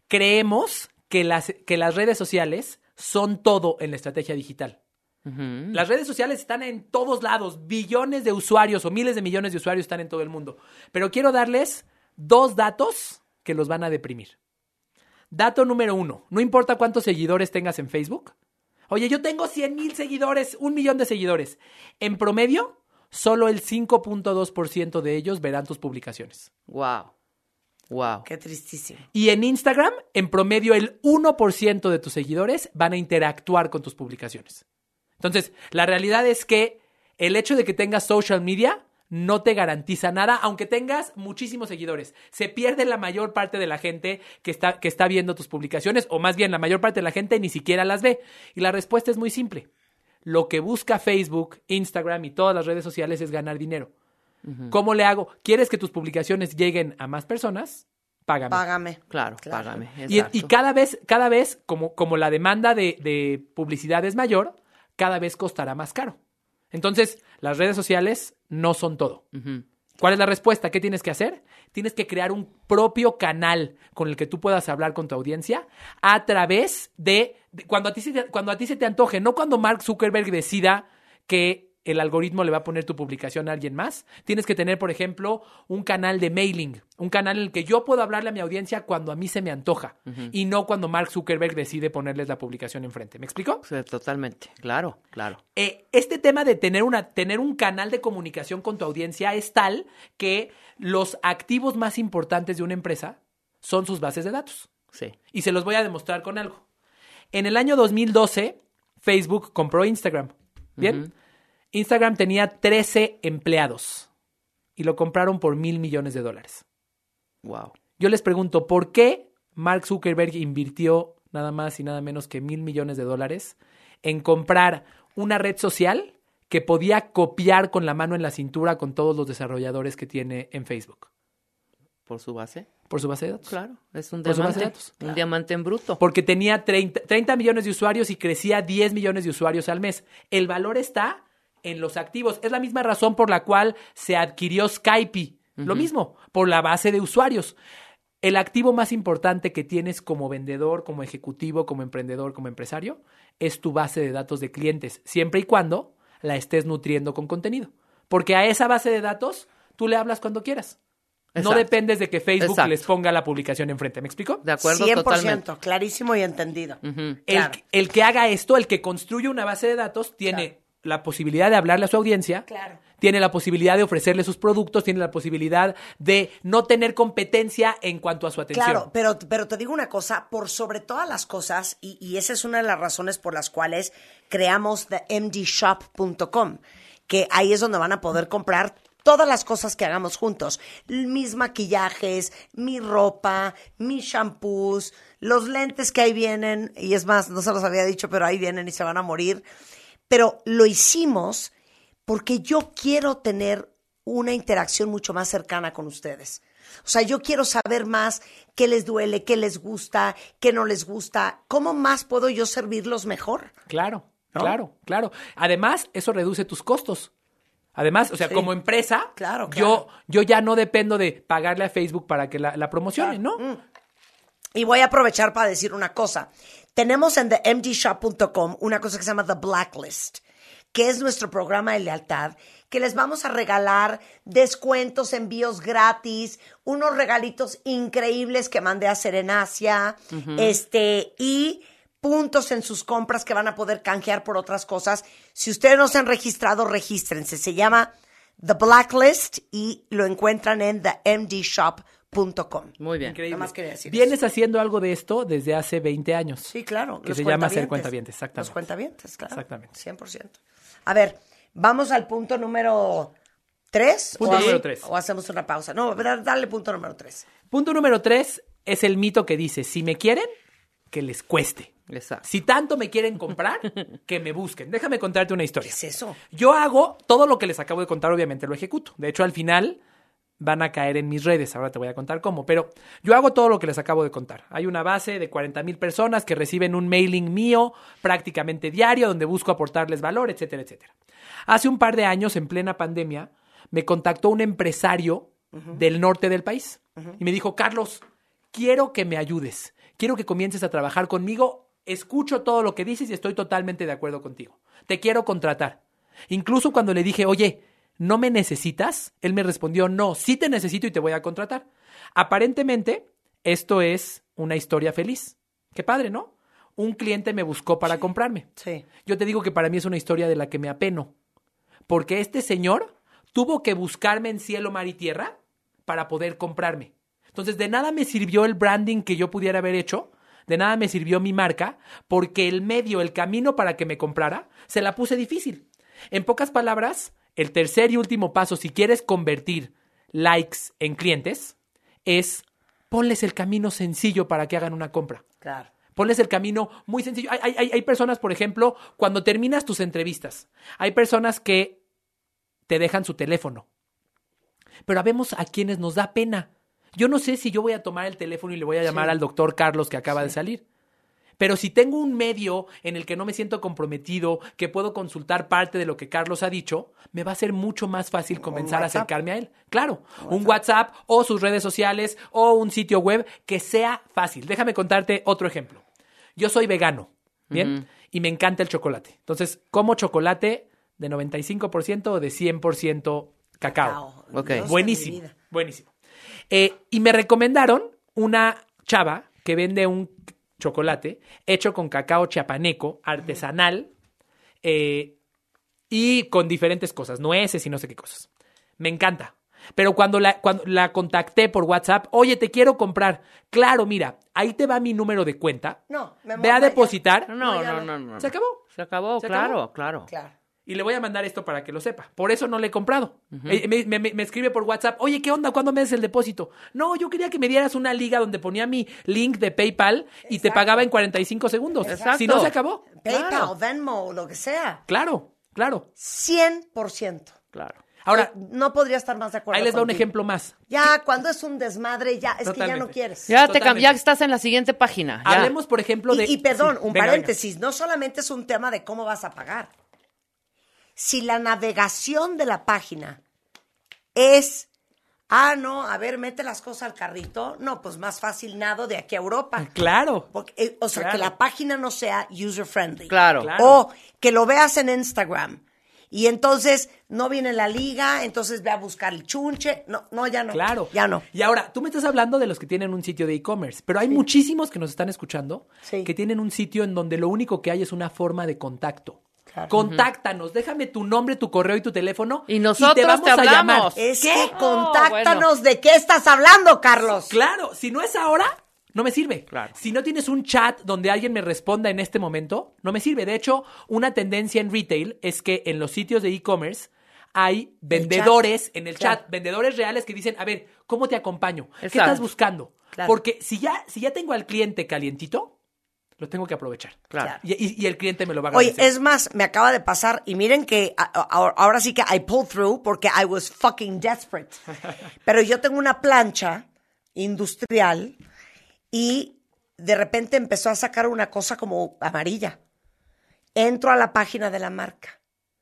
S31: Creemos que las, que las redes sociales son todo en la estrategia digital.
S22: Ujú.
S31: Las redes sociales están en todos lados. Billones de usuarios o miles de millones de usuarios están en todo el mundo. Pero quiero darles dos datos que los van a deprimir. Dato número uno. No importa cuántos seguidores tengas en Facebook. Oye, yo tengo cien mil seguidores, un millón de seguidores. En promedio, solo el cinco punto dos por ciento de ellos verán tus publicaciones.
S22: Wow. Wow.
S20: Qué tristísimo.
S31: Y en Instagram, en promedio, el uno por ciento de tus seguidores van a interactuar con tus publicaciones. Entonces, la realidad es que el hecho de que tengas social media no te garantiza nada, aunque tengas muchísimos seguidores. Se pierde la mayor parte de la gente que está, que está viendo tus publicaciones, o más bien la mayor parte de la gente ni siquiera las ve. Y la respuesta es muy simple. Lo que busca Facebook, Instagram y todas las redes sociales es ganar dinero.
S22: Ujú.
S31: ¿Cómo le hago? ¿Quieres que tus publicaciones lleguen a más personas? Págame.
S20: Págame.
S22: Claro,
S20: Claro.
S22: págame.
S31: Y,
S22: Exacto.
S31: y cada vez, cada vez, como, como la demanda de, de publicidad es mayor, cada vez costará más caro. Entonces, las redes sociales no son todo.
S22: Ujú.
S31: ¿Cuál es la respuesta? ¿Qué tienes que hacer? Tienes que crear un propio canal con el que tú puedas hablar con tu audiencia a través de, de- cuando a ti se te, cuando a ti se te antoje, no cuando Mark Zuckerberg decida que el algoritmo le va a poner tu publicación a alguien más. Tienes que tener, por ejemplo, un canal de mailing, un canal en el que yo puedo hablarle a mi audiencia cuando a mí se me antoja
S22: Ujú.
S31: y no cuando Mark Zuckerberg decide ponerles la publicación enfrente. ¿Me explico?
S22: Sí, totalmente. Claro, claro.
S31: Eh, este tema de tener, una, tener un canal de comunicación con tu audiencia es tal que los activos más importantes de una empresa son sus bases de datos.
S22: Sí.
S31: Y se los voy a demostrar con algo. En el año dos mil doce, Facebook compró Instagram. ¿Bien?
S22: Ujú.
S31: Instagram tenía trece empleados y lo compraron por mil millones de dólares.
S22: Wow.
S31: Yo les pregunto, ¿por qué Mark Zuckerberg invirtió nada más y nada menos que mil millones de dólares en comprar una red social que podía copiar con la mano en la cintura con todos los desarrolladores que tiene en Facebook?
S22: ¿Por su base?
S31: Por su base de datos.
S22: Claro, es un
S31: Por su base de
S22: diamante,
S31: datos.
S22: un diamante en bruto.
S31: Porque tenía treinta, treinta millones de usuarios y crecía diez millones de usuarios al mes. El valor está en los activos. Es la misma razón por la cual se adquirió Skype. Uh-huh. Lo mismo, por la base de usuarios. El activo más importante que tienes como vendedor, como ejecutivo, como emprendedor, como empresario, es tu base de datos de clientes, siempre y cuando la estés nutriendo con contenido. Porque a esa base de datos tú le hablas cuando quieras. Exacto. No dependes de que Facebook Exacto. les ponga la publicación enfrente. ¿Me explico?
S22: De acuerdo,
S20: cien por ciento,
S22: totalmente.
S20: Clarísimo y entendido.
S31: Uh-huh.
S20: Claro.
S31: El, el que haga esto, el que construye una base de datos, tiene claro. la posibilidad de hablarle a su audiencia,
S20: claro.
S31: tiene la posibilidad de ofrecerle sus productos, tiene la posibilidad de no tener competencia en cuanto a su atención.
S20: Claro, pero, pero te digo una cosa, por sobre todas las cosas, y, y esa es una de las razones por las cuales creamos the m d shop punto com, que ahí es donde van a poder comprar todas las cosas que hagamos juntos. Mis maquillajes, mi ropa, mis shampoos, los lentes que ahí vienen, y es más, no se los había dicho, pero ahí vienen y se van a morir. Pero lo hicimos porque yo quiero tener una interacción mucho más cercana con ustedes. O sea, yo quiero saber más qué les duele, qué les gusta, qué no les gusta, cómo más puedo yo servirlos mejor.
S31: Claro, ¿no? claro, claro. Además, eso reduce tus costos. Además, o sea, sí. como empresa,
S20: claro, claro.
S31: Yo, yo ya no dependo de pagarle a Facebook para que la, la promocione,
S20: claro.
S31: ¿no?
S20: Mm. Y voy a aprovechar para decir una cosa. Tenemos en the m d shop punto com una cosa que se llama The Blacklist, que es nuestro programa de lealtad, que les vamos a regalar descuentos, envíos gratis, unos regalitos increíbles que mandé a hacer en Asia, uh-huh. este, y puntos en sus compras que van a poder canjear por otras cosas. Si ustedes no se han registrado, regístrense. Se llama The Blacklist y lo encuentran en the m d shop punto com.
S22: Muy bien.
S31: Increíble.
S20: Nada más quería decir
S31: Vienes
S20: eso.
S31: haciendo algo de esto desde hace veinte años.
S20: Sí, claro.
S31: Que se llama Ser Cuentavientes, exactamente.
S20: Los cuentavientes, claro.
S31: Exactamente.
S20: cien por ciento. A ver, vamos al punto número tres.
S31: Punto
S20: o,
S31: número tres.
S20: O hacemos una pausa. No, dale punto número tres.
S31: Punto número tres es el mito que dice, si me quieren, que les cueste.
S22: Exacto.
S31: Si tanto me quieren comprar, que me busquen. Déjame contarte una historia.
S20: ¿Qué es eso?
S31: Yo hago todo lo que les acabo de contar, obviamente lo ejecuto. De hecho, al final van a caer en mis redes. Ahora te voy a contar cómo. Pero yo hago todo lo que les acabo de contar. Hay una base de cuarenta mil personas que reciben un mailing mío prácticamente diario donde busco aportarles valor, etcétera, etcétera. Hace un par de años, en plena pandemia, me contactó un empresario uh-huh. del norte del país uh-huh. y me dijo, Carlos, quiero que me ayudes. Quiero que comiences a trabajar conmigo. Escucho todo lo que dices y estoy totalmente de acuerdo contigo. Te quiero contratar. Incluso cuando le dije, oye, ¿no me necesitas? Él me respondió, no, sí te necesito y te voy a contratar. Aparentemente, esto es una historia feliz. Qué padre, ¿no? Un cliente me buscó para
S20: sí,
S31: comprarme.
S20: Sí.
S31: Yo te digo que para mí es una historia de la que me apeno. Porque este señor tuvo que buscarme en cielo, mar y tierra para poder comprarme. Entonces, de nada me sirvió el branding que yo pudiera haber hecho. De nada me sirvió mi marca, porque el medio, el camino para que me comprara, se la puse difícil. En pocas palabras, el tercer y último paso, si quieres convertir likes en clientes, es ponles el camino sencillo para que hagan una compra.
S20: Claro.
S31: Ponles el camino muy sencillo. Hay, hay, hay personas, por ejemplo, cuando terminas tus entrevistas, hay personas que te dejan su teléfono. Pero habemos a quienes nos da pena. Yo no sé si yo voy a tomar el teléfono y le voy a llamar sí. al doctor Carlos que acaba sí. de salir. Pero si tengo un medio en el que no me siento comprometido, que puedo consultar parte de lo que Carlos ha dicho, me va a ser mucho más fácil comenzar a acercarme a él. Claro, WhatsApp. un WhatsApp o sus redes sociales o un sitio web que sea fácil. Déjame contarte otro ejemplo. Yo soy vegano, ¿bien? Uh-huh. Y me encanta el chocolate. Entonces, como chocolate de noventa y cinco por ciento o de cien por ciento cacao.
S20: Cacao.
S31: Okay. Buenísimo, buenísimo. Eh, y me recomendaron una chava que vende un chocolate hecho con cacao chiapaneco, artesanal, eh, y con diferentes cosas, nueces y no sé qué cosas. Me encanta. Pero cuando la, cuando la contacté por WhatsApp, oye, te quiero comprar. Claro, mira, ahí te va mi número de cuenta.
S20: No, me
S31: Ve a depositar.
S22: No, no, no, no, no.
S31: ¿Se acabó?
S22: Se acabó,
S31: ¿Se
S22: claro,
S31: acabó?
S22: claro.
S20: Claro.
S31: Y le voy a mandar esto para que lo sepa. Por eso no le he comprado.
S22: Uh-huh.
S31: Eh, me, me, me escribe por WhatsApp, oye, ¿qué onda? ¿Cuándo me des el depósito? No, yo quería que me dieras una liga donde ponía mi link de PayPal y Exacto. te pagaba en cuarenta y cinco segundos.
S22: Exacto.
S31: Si no, se acabó.
S20: PayPal,
S31: claro.
S20: Venmo, lo que sea.
S31: Claro, claro.
S20: cien por ciento.
S22: Claro.
S31: Ahora,
S20: eh, no podría estar más de acuerdo.
S31: Ahí les va un
S20: contigo.
S31: ejemplo más.
S20: Ya, cuando es un desmadre, ya, es
S31: Totalmente.
S20: que ya no quieres.
S22: Ya te cam- ya estás en la siguiente página. ya.
S31: Hablemos, por ejemplo, de...
S20: Y, y perdón,
S31: sí,
S20: un
S31: venga,
S20: paréntesis, no solamente es un tema de cómo vas a pagar. Si la navegación de la página es, ah, no, a ver, mete las cosas al carrito, no, pues más fácil nado de aquí a Europa.
S31: venga. Claro.
S20: Porque, eh, o sea,
S31: Claro.
S20: que la página no sea user-friendly.
S22: Claro.
S31: Claro.
S20: O que lo veas en Instagram. Y entonces no viene la liga, entonces ve a buscar el chunche. No, no, ya no.
S31: Claro.
S20: Ya no.
S31: Y ahora, tú me estás hablando de los que tienen un sitio de e-commerce, pero hay muchísimos que nos están escuchando
S20: Sí.
S31: que tienen un sitio en donde lo único que hay es una forma de contacto.
S20: Claro.
S31: Contáctanos, déjame tu nombre, tu correo y tu teléfono.
S22: Y nosotros
S31: te vamos
S22: te
S31: a
S22: hablamos.
S31: llamar.
S20: Es
S31: ¿Qué?
S20: que contáctanos
S22: bueno.
S20: de qué estás hablando, Carlos.
S31: Claro, si no es ahora, no me sirve.
S22: Claro.
S31: Si no tienes un chat donde alguien me responda en este momento, no me sirve. De hecho, una tendencia en retail es que en los sitios de e-commerce hay vendedores
S20: chat.
S31: en el
S20: Claro.
S31: chat, vendedores reales que dicen, a ver, ¿cómo te acompaño? ¿Qué
S22: Exacto.
S31: estás buscando?
S20: Claro.
S31: Porque si ya, si ya tengo al cliente calientito, lo tengo que aprovechar.
S22: Claro.
S31: Y, y- y el cliente me lo va a
S20: Oye,
S31: agradecer.
S20: es más, me acaba de pasar y miren que a- a- ahora sí que I pulled through porque I was fucking desperate. Pero yo tengo una plancha industrial y de repente empezó a sacar una cosa como amarilla. Entro a la página de la marca.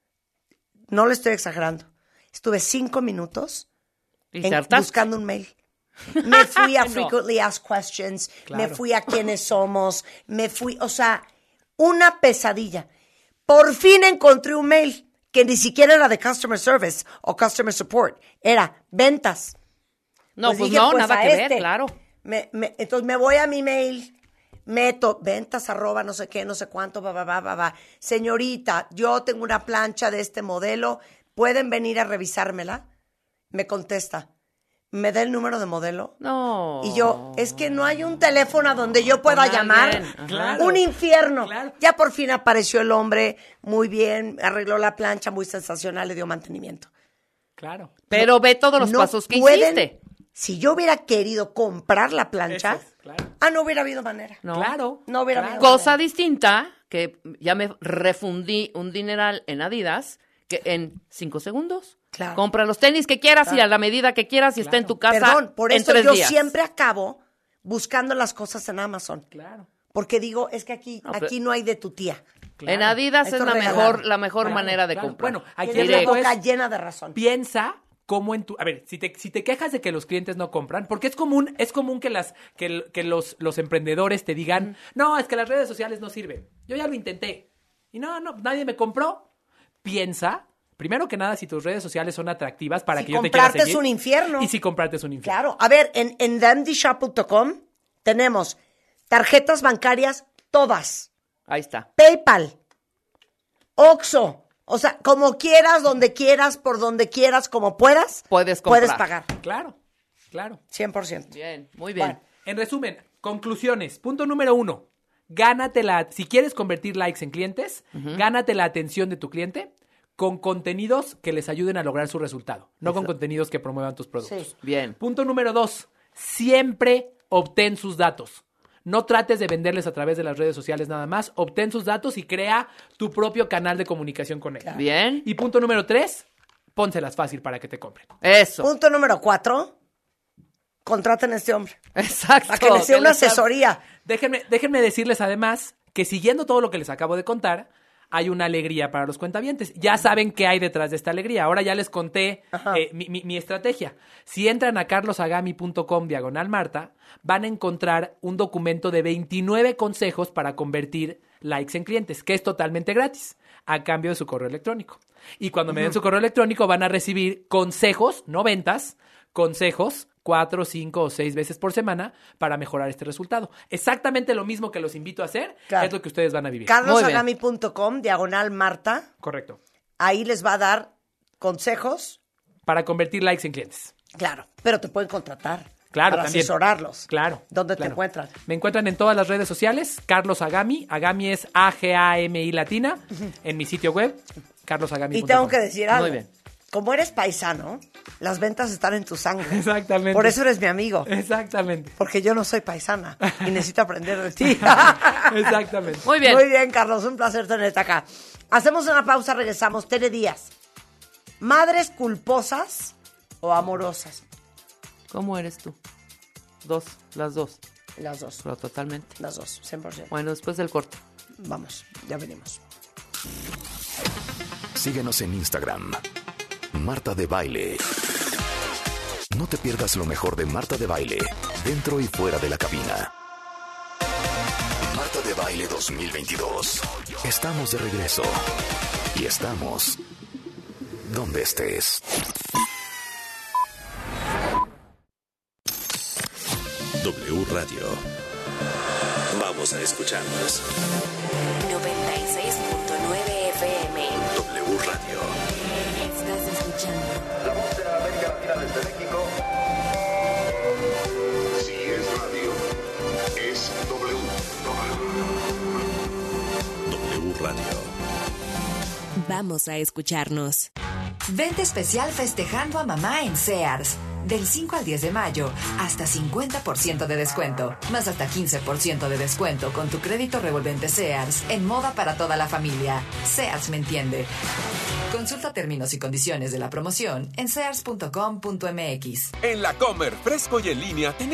S20: No le estoy exagerando. Estuve cinco minutos
S22: ¿Y
S20: en-
S22: te hartaste?
S20: buscando un mail. Me fui a
S22: No.
S20: Frequently Asked Questions, me
S31: Claro.
S20: fui a Quiénes Somos, me fui, o sea, una pesadilla. Por fin encontré un mail que ni siquiera era de Customer Service o Customer Support, era ventas.
S22: No, pues,
S20: dije,
S22: no,
S20: pues,
S22: nada
S20: a
S22: que ver,
S20: este.
S22: claro.
S20: Me- me- entonces me voy a mi mail, meto ventas arroba no sé qué, no sé cuánto, va, va, va, va, va. Señorita, yo tengo una plancha de este modelo, ¿pueden venir a revisármela? Me contesta, ¿me da el número de modelo?
S22: No.
S20: Y yo, es que no hay un teléfono a donde yo pueda
S22: Con
S20: llamar.
S22: alguien, ajá.
S31: Claro.
S20: Un infierno.
S31: Claro.
S20: Ya por fin apareció el hombre, muy bien, arregló la plancha, muy sensacional, le dio mantenimiento.
S31: Claro.
S22: Pero ve todos los
S20: No
S22: pasos que
S20: pueden-
S22: hiciste.
S20: Si yo hubiera querido comprar la plancha,
S31: Eso es, claro.
S20: ah, no hubiera habido manera.
S22: No.
S31: Claro.
S20: No hubiera
S31: Claro.
S20: habido
S22: Cosa
S20: manera.
S22: distinta, que ya me refundí un dineral en Adidas, que en cinco segundos.
S20: Claro.
S22: Compra los tenis que quieras y
S20: Claro.
S22: a la medida que quieras y está en tu casa
S20: Perdón, por
S22: en
S20: eso
S22: tres
S20: yo
S22: días.
S20: siempre acabo buscando las cosas en Amazon.
S31: Claro.
S20: Porque digo, es que aquí,
S22: No, pero-
S20: aquí no hay de tu tía.
S22: En Adidas
S20: Esto
S22: es la
S20: regalado.
S22: mejor, la mejor
S31: Claro,
S22: manera de
S31: claro.
S22: comprar.
S31: Bueno, aquí
S20: Tienes
S31: el
S20: la
S31: reto
S20: boca
S31: es-
S20: llena de razón.
S31: Piensa cómo en tu... A ver, si te, si te quejas de que los clientes no compran, porque es común, es común que, las, que, el- que los, los emprendedores te digan, no, es que las redes sociales no sirven. Yo ya lo intenté. Y no, no, nadie me compró. Piensa, primero que nada, si tus redes sociales son atractivas para
S20: Si
S31: que yo te quiera
S20: comprarte es
S31: seguir.
S20: un infierno.
S31: Y si comprarte es un infierno.
S20: Claro. A ver, en, en the m d shop punto com tenemos tarjetas bancarias todas.
S22: Ahí está.
S20: PayPal, Oxxo. O sea, como quieras, donde quieras, por donde quieras, como puedas,
S22: Puedes comprar.
S20: puedes pagar.
S31: Claro, claro.
S20: cien por ciento.
S22: Bien, muy bien.
S20: Bueno.
S31: En resumen, conclusiones. Punto número uno. Gánate la... Si quieres convertir likes en clientes, gánate la atención de tu cliente con contenidos que les ayuden a lograr su resultado, no con contenidos que promuevan tus productos.
S20: Sí.
S22: Bien.
S31: Punto número dos. Siempre obtén sus datos. No trates de venderles a través de las redes sociales nada más. Obtén sus datos y crea tu propio canal de comunicación con ellos.
S22: Bien.
S31: Y punto número tres. Pónselas fácil para que te compren.
S22: Eso.
S20: Punto número cuatro. Contraten a este hombre.
S22: Exacto.
S20: Para que les dé
S22: Que
S20: una
S31: les hab-
S20: asesoría.
S31: Déjenme, déjenme decirles además que siguiendo todo lo que les acabo de contar, hay una alegría para los cuentavientes. Ya saben qué hay detrás de esta alegría. Ahora ya les conté eh, mi, mi- mi estrategia. Si entran a carlosagami punto com diagonal Marta, van a encontrar un documento de veintinueve consejos para convertir likes en clientes, que es totalmente gratis, a cambio de su correo electrónico. Y cuando me den su correo electrónico van a recibir consejos, no ventas, consejos cuatro, cinco o seis veces por semana para mejorar este resultado. Exactamente lo mismo que los invito a hacer,
S20: Claro.
S31: es lo que ustedes van a vivir.
S20: carlosagami punto com diagonal Marta.
S31: Correcto.
S20: Ahí les va a dar consejos.
S31: Para convertir likes en clientes.
S20: Claro, pero te pueden contratar.
S31: Claro,
S20: para
S31: también.
S20: asesorarlos.
S31: Claro.
S20: ¿Dónde te
S31: claro.
S20: encuentran?
S31: Me encuentran en todas las redes sociales, Carlos Agami. Agami es A G A M I latina. En mi sitio web, carlosagami
S20: Y
S31: punto com.
S20: tengo que decir algo.
S31: Muy bien.
S20: Como eres paisano, las ventas están en tu sangre.
S31: Exactamente.
S20: Por eso eres mi amigo.
S31: Exactamente.
S20: Porque yo no soy paisana y necesito aprender de ti.
S31: Exactamente.
S22: Muy bien.
S20: Muy bien, Carlos. Un placer tenerte acá. Hacemos una pausa, regresamos. Tere Díaz. ¿Madres culposas o amorosas?
S22: ¿Cómo eres tú? Dos, las dos.
S20: Las dos.
S22: Pero totalmente.
S20: Las dos, cien por ciento.
S22: Bueno, después del corte.
S20: Vamos, ya venimos.
S19: Síguenos en Instagram. Marta de Baile. No te pierdas lo mejor de Marta de Baile, dentro y fuera de la cabina. Marta de Baile dos mil veintidós. Estamos de regreso. Y estamos donde estés.
S4: W Radio. Vamos a escucharnos.
S3: noventa y seis punto nueve F M.
S4: W Radio.
S3: Estás escuchando
S27: La voz de la América Latina desde México. Si es radio, es W.
S4: W Radio.
S3: Vamos a escucharnos.
S13: Vente especial festejando a mamá en Sears. Del cinco al diez de mayo, hasta cincuenta por ciento de descuento, más hasta quince por ciento de descuento con tu crédito revolvente Sears en moda para toda la familia. Sears me entiende. Consulta términos y condiciones de la promoción en sears punto com punto m x.
S5: En la Comer, fresco y en línea, tenemos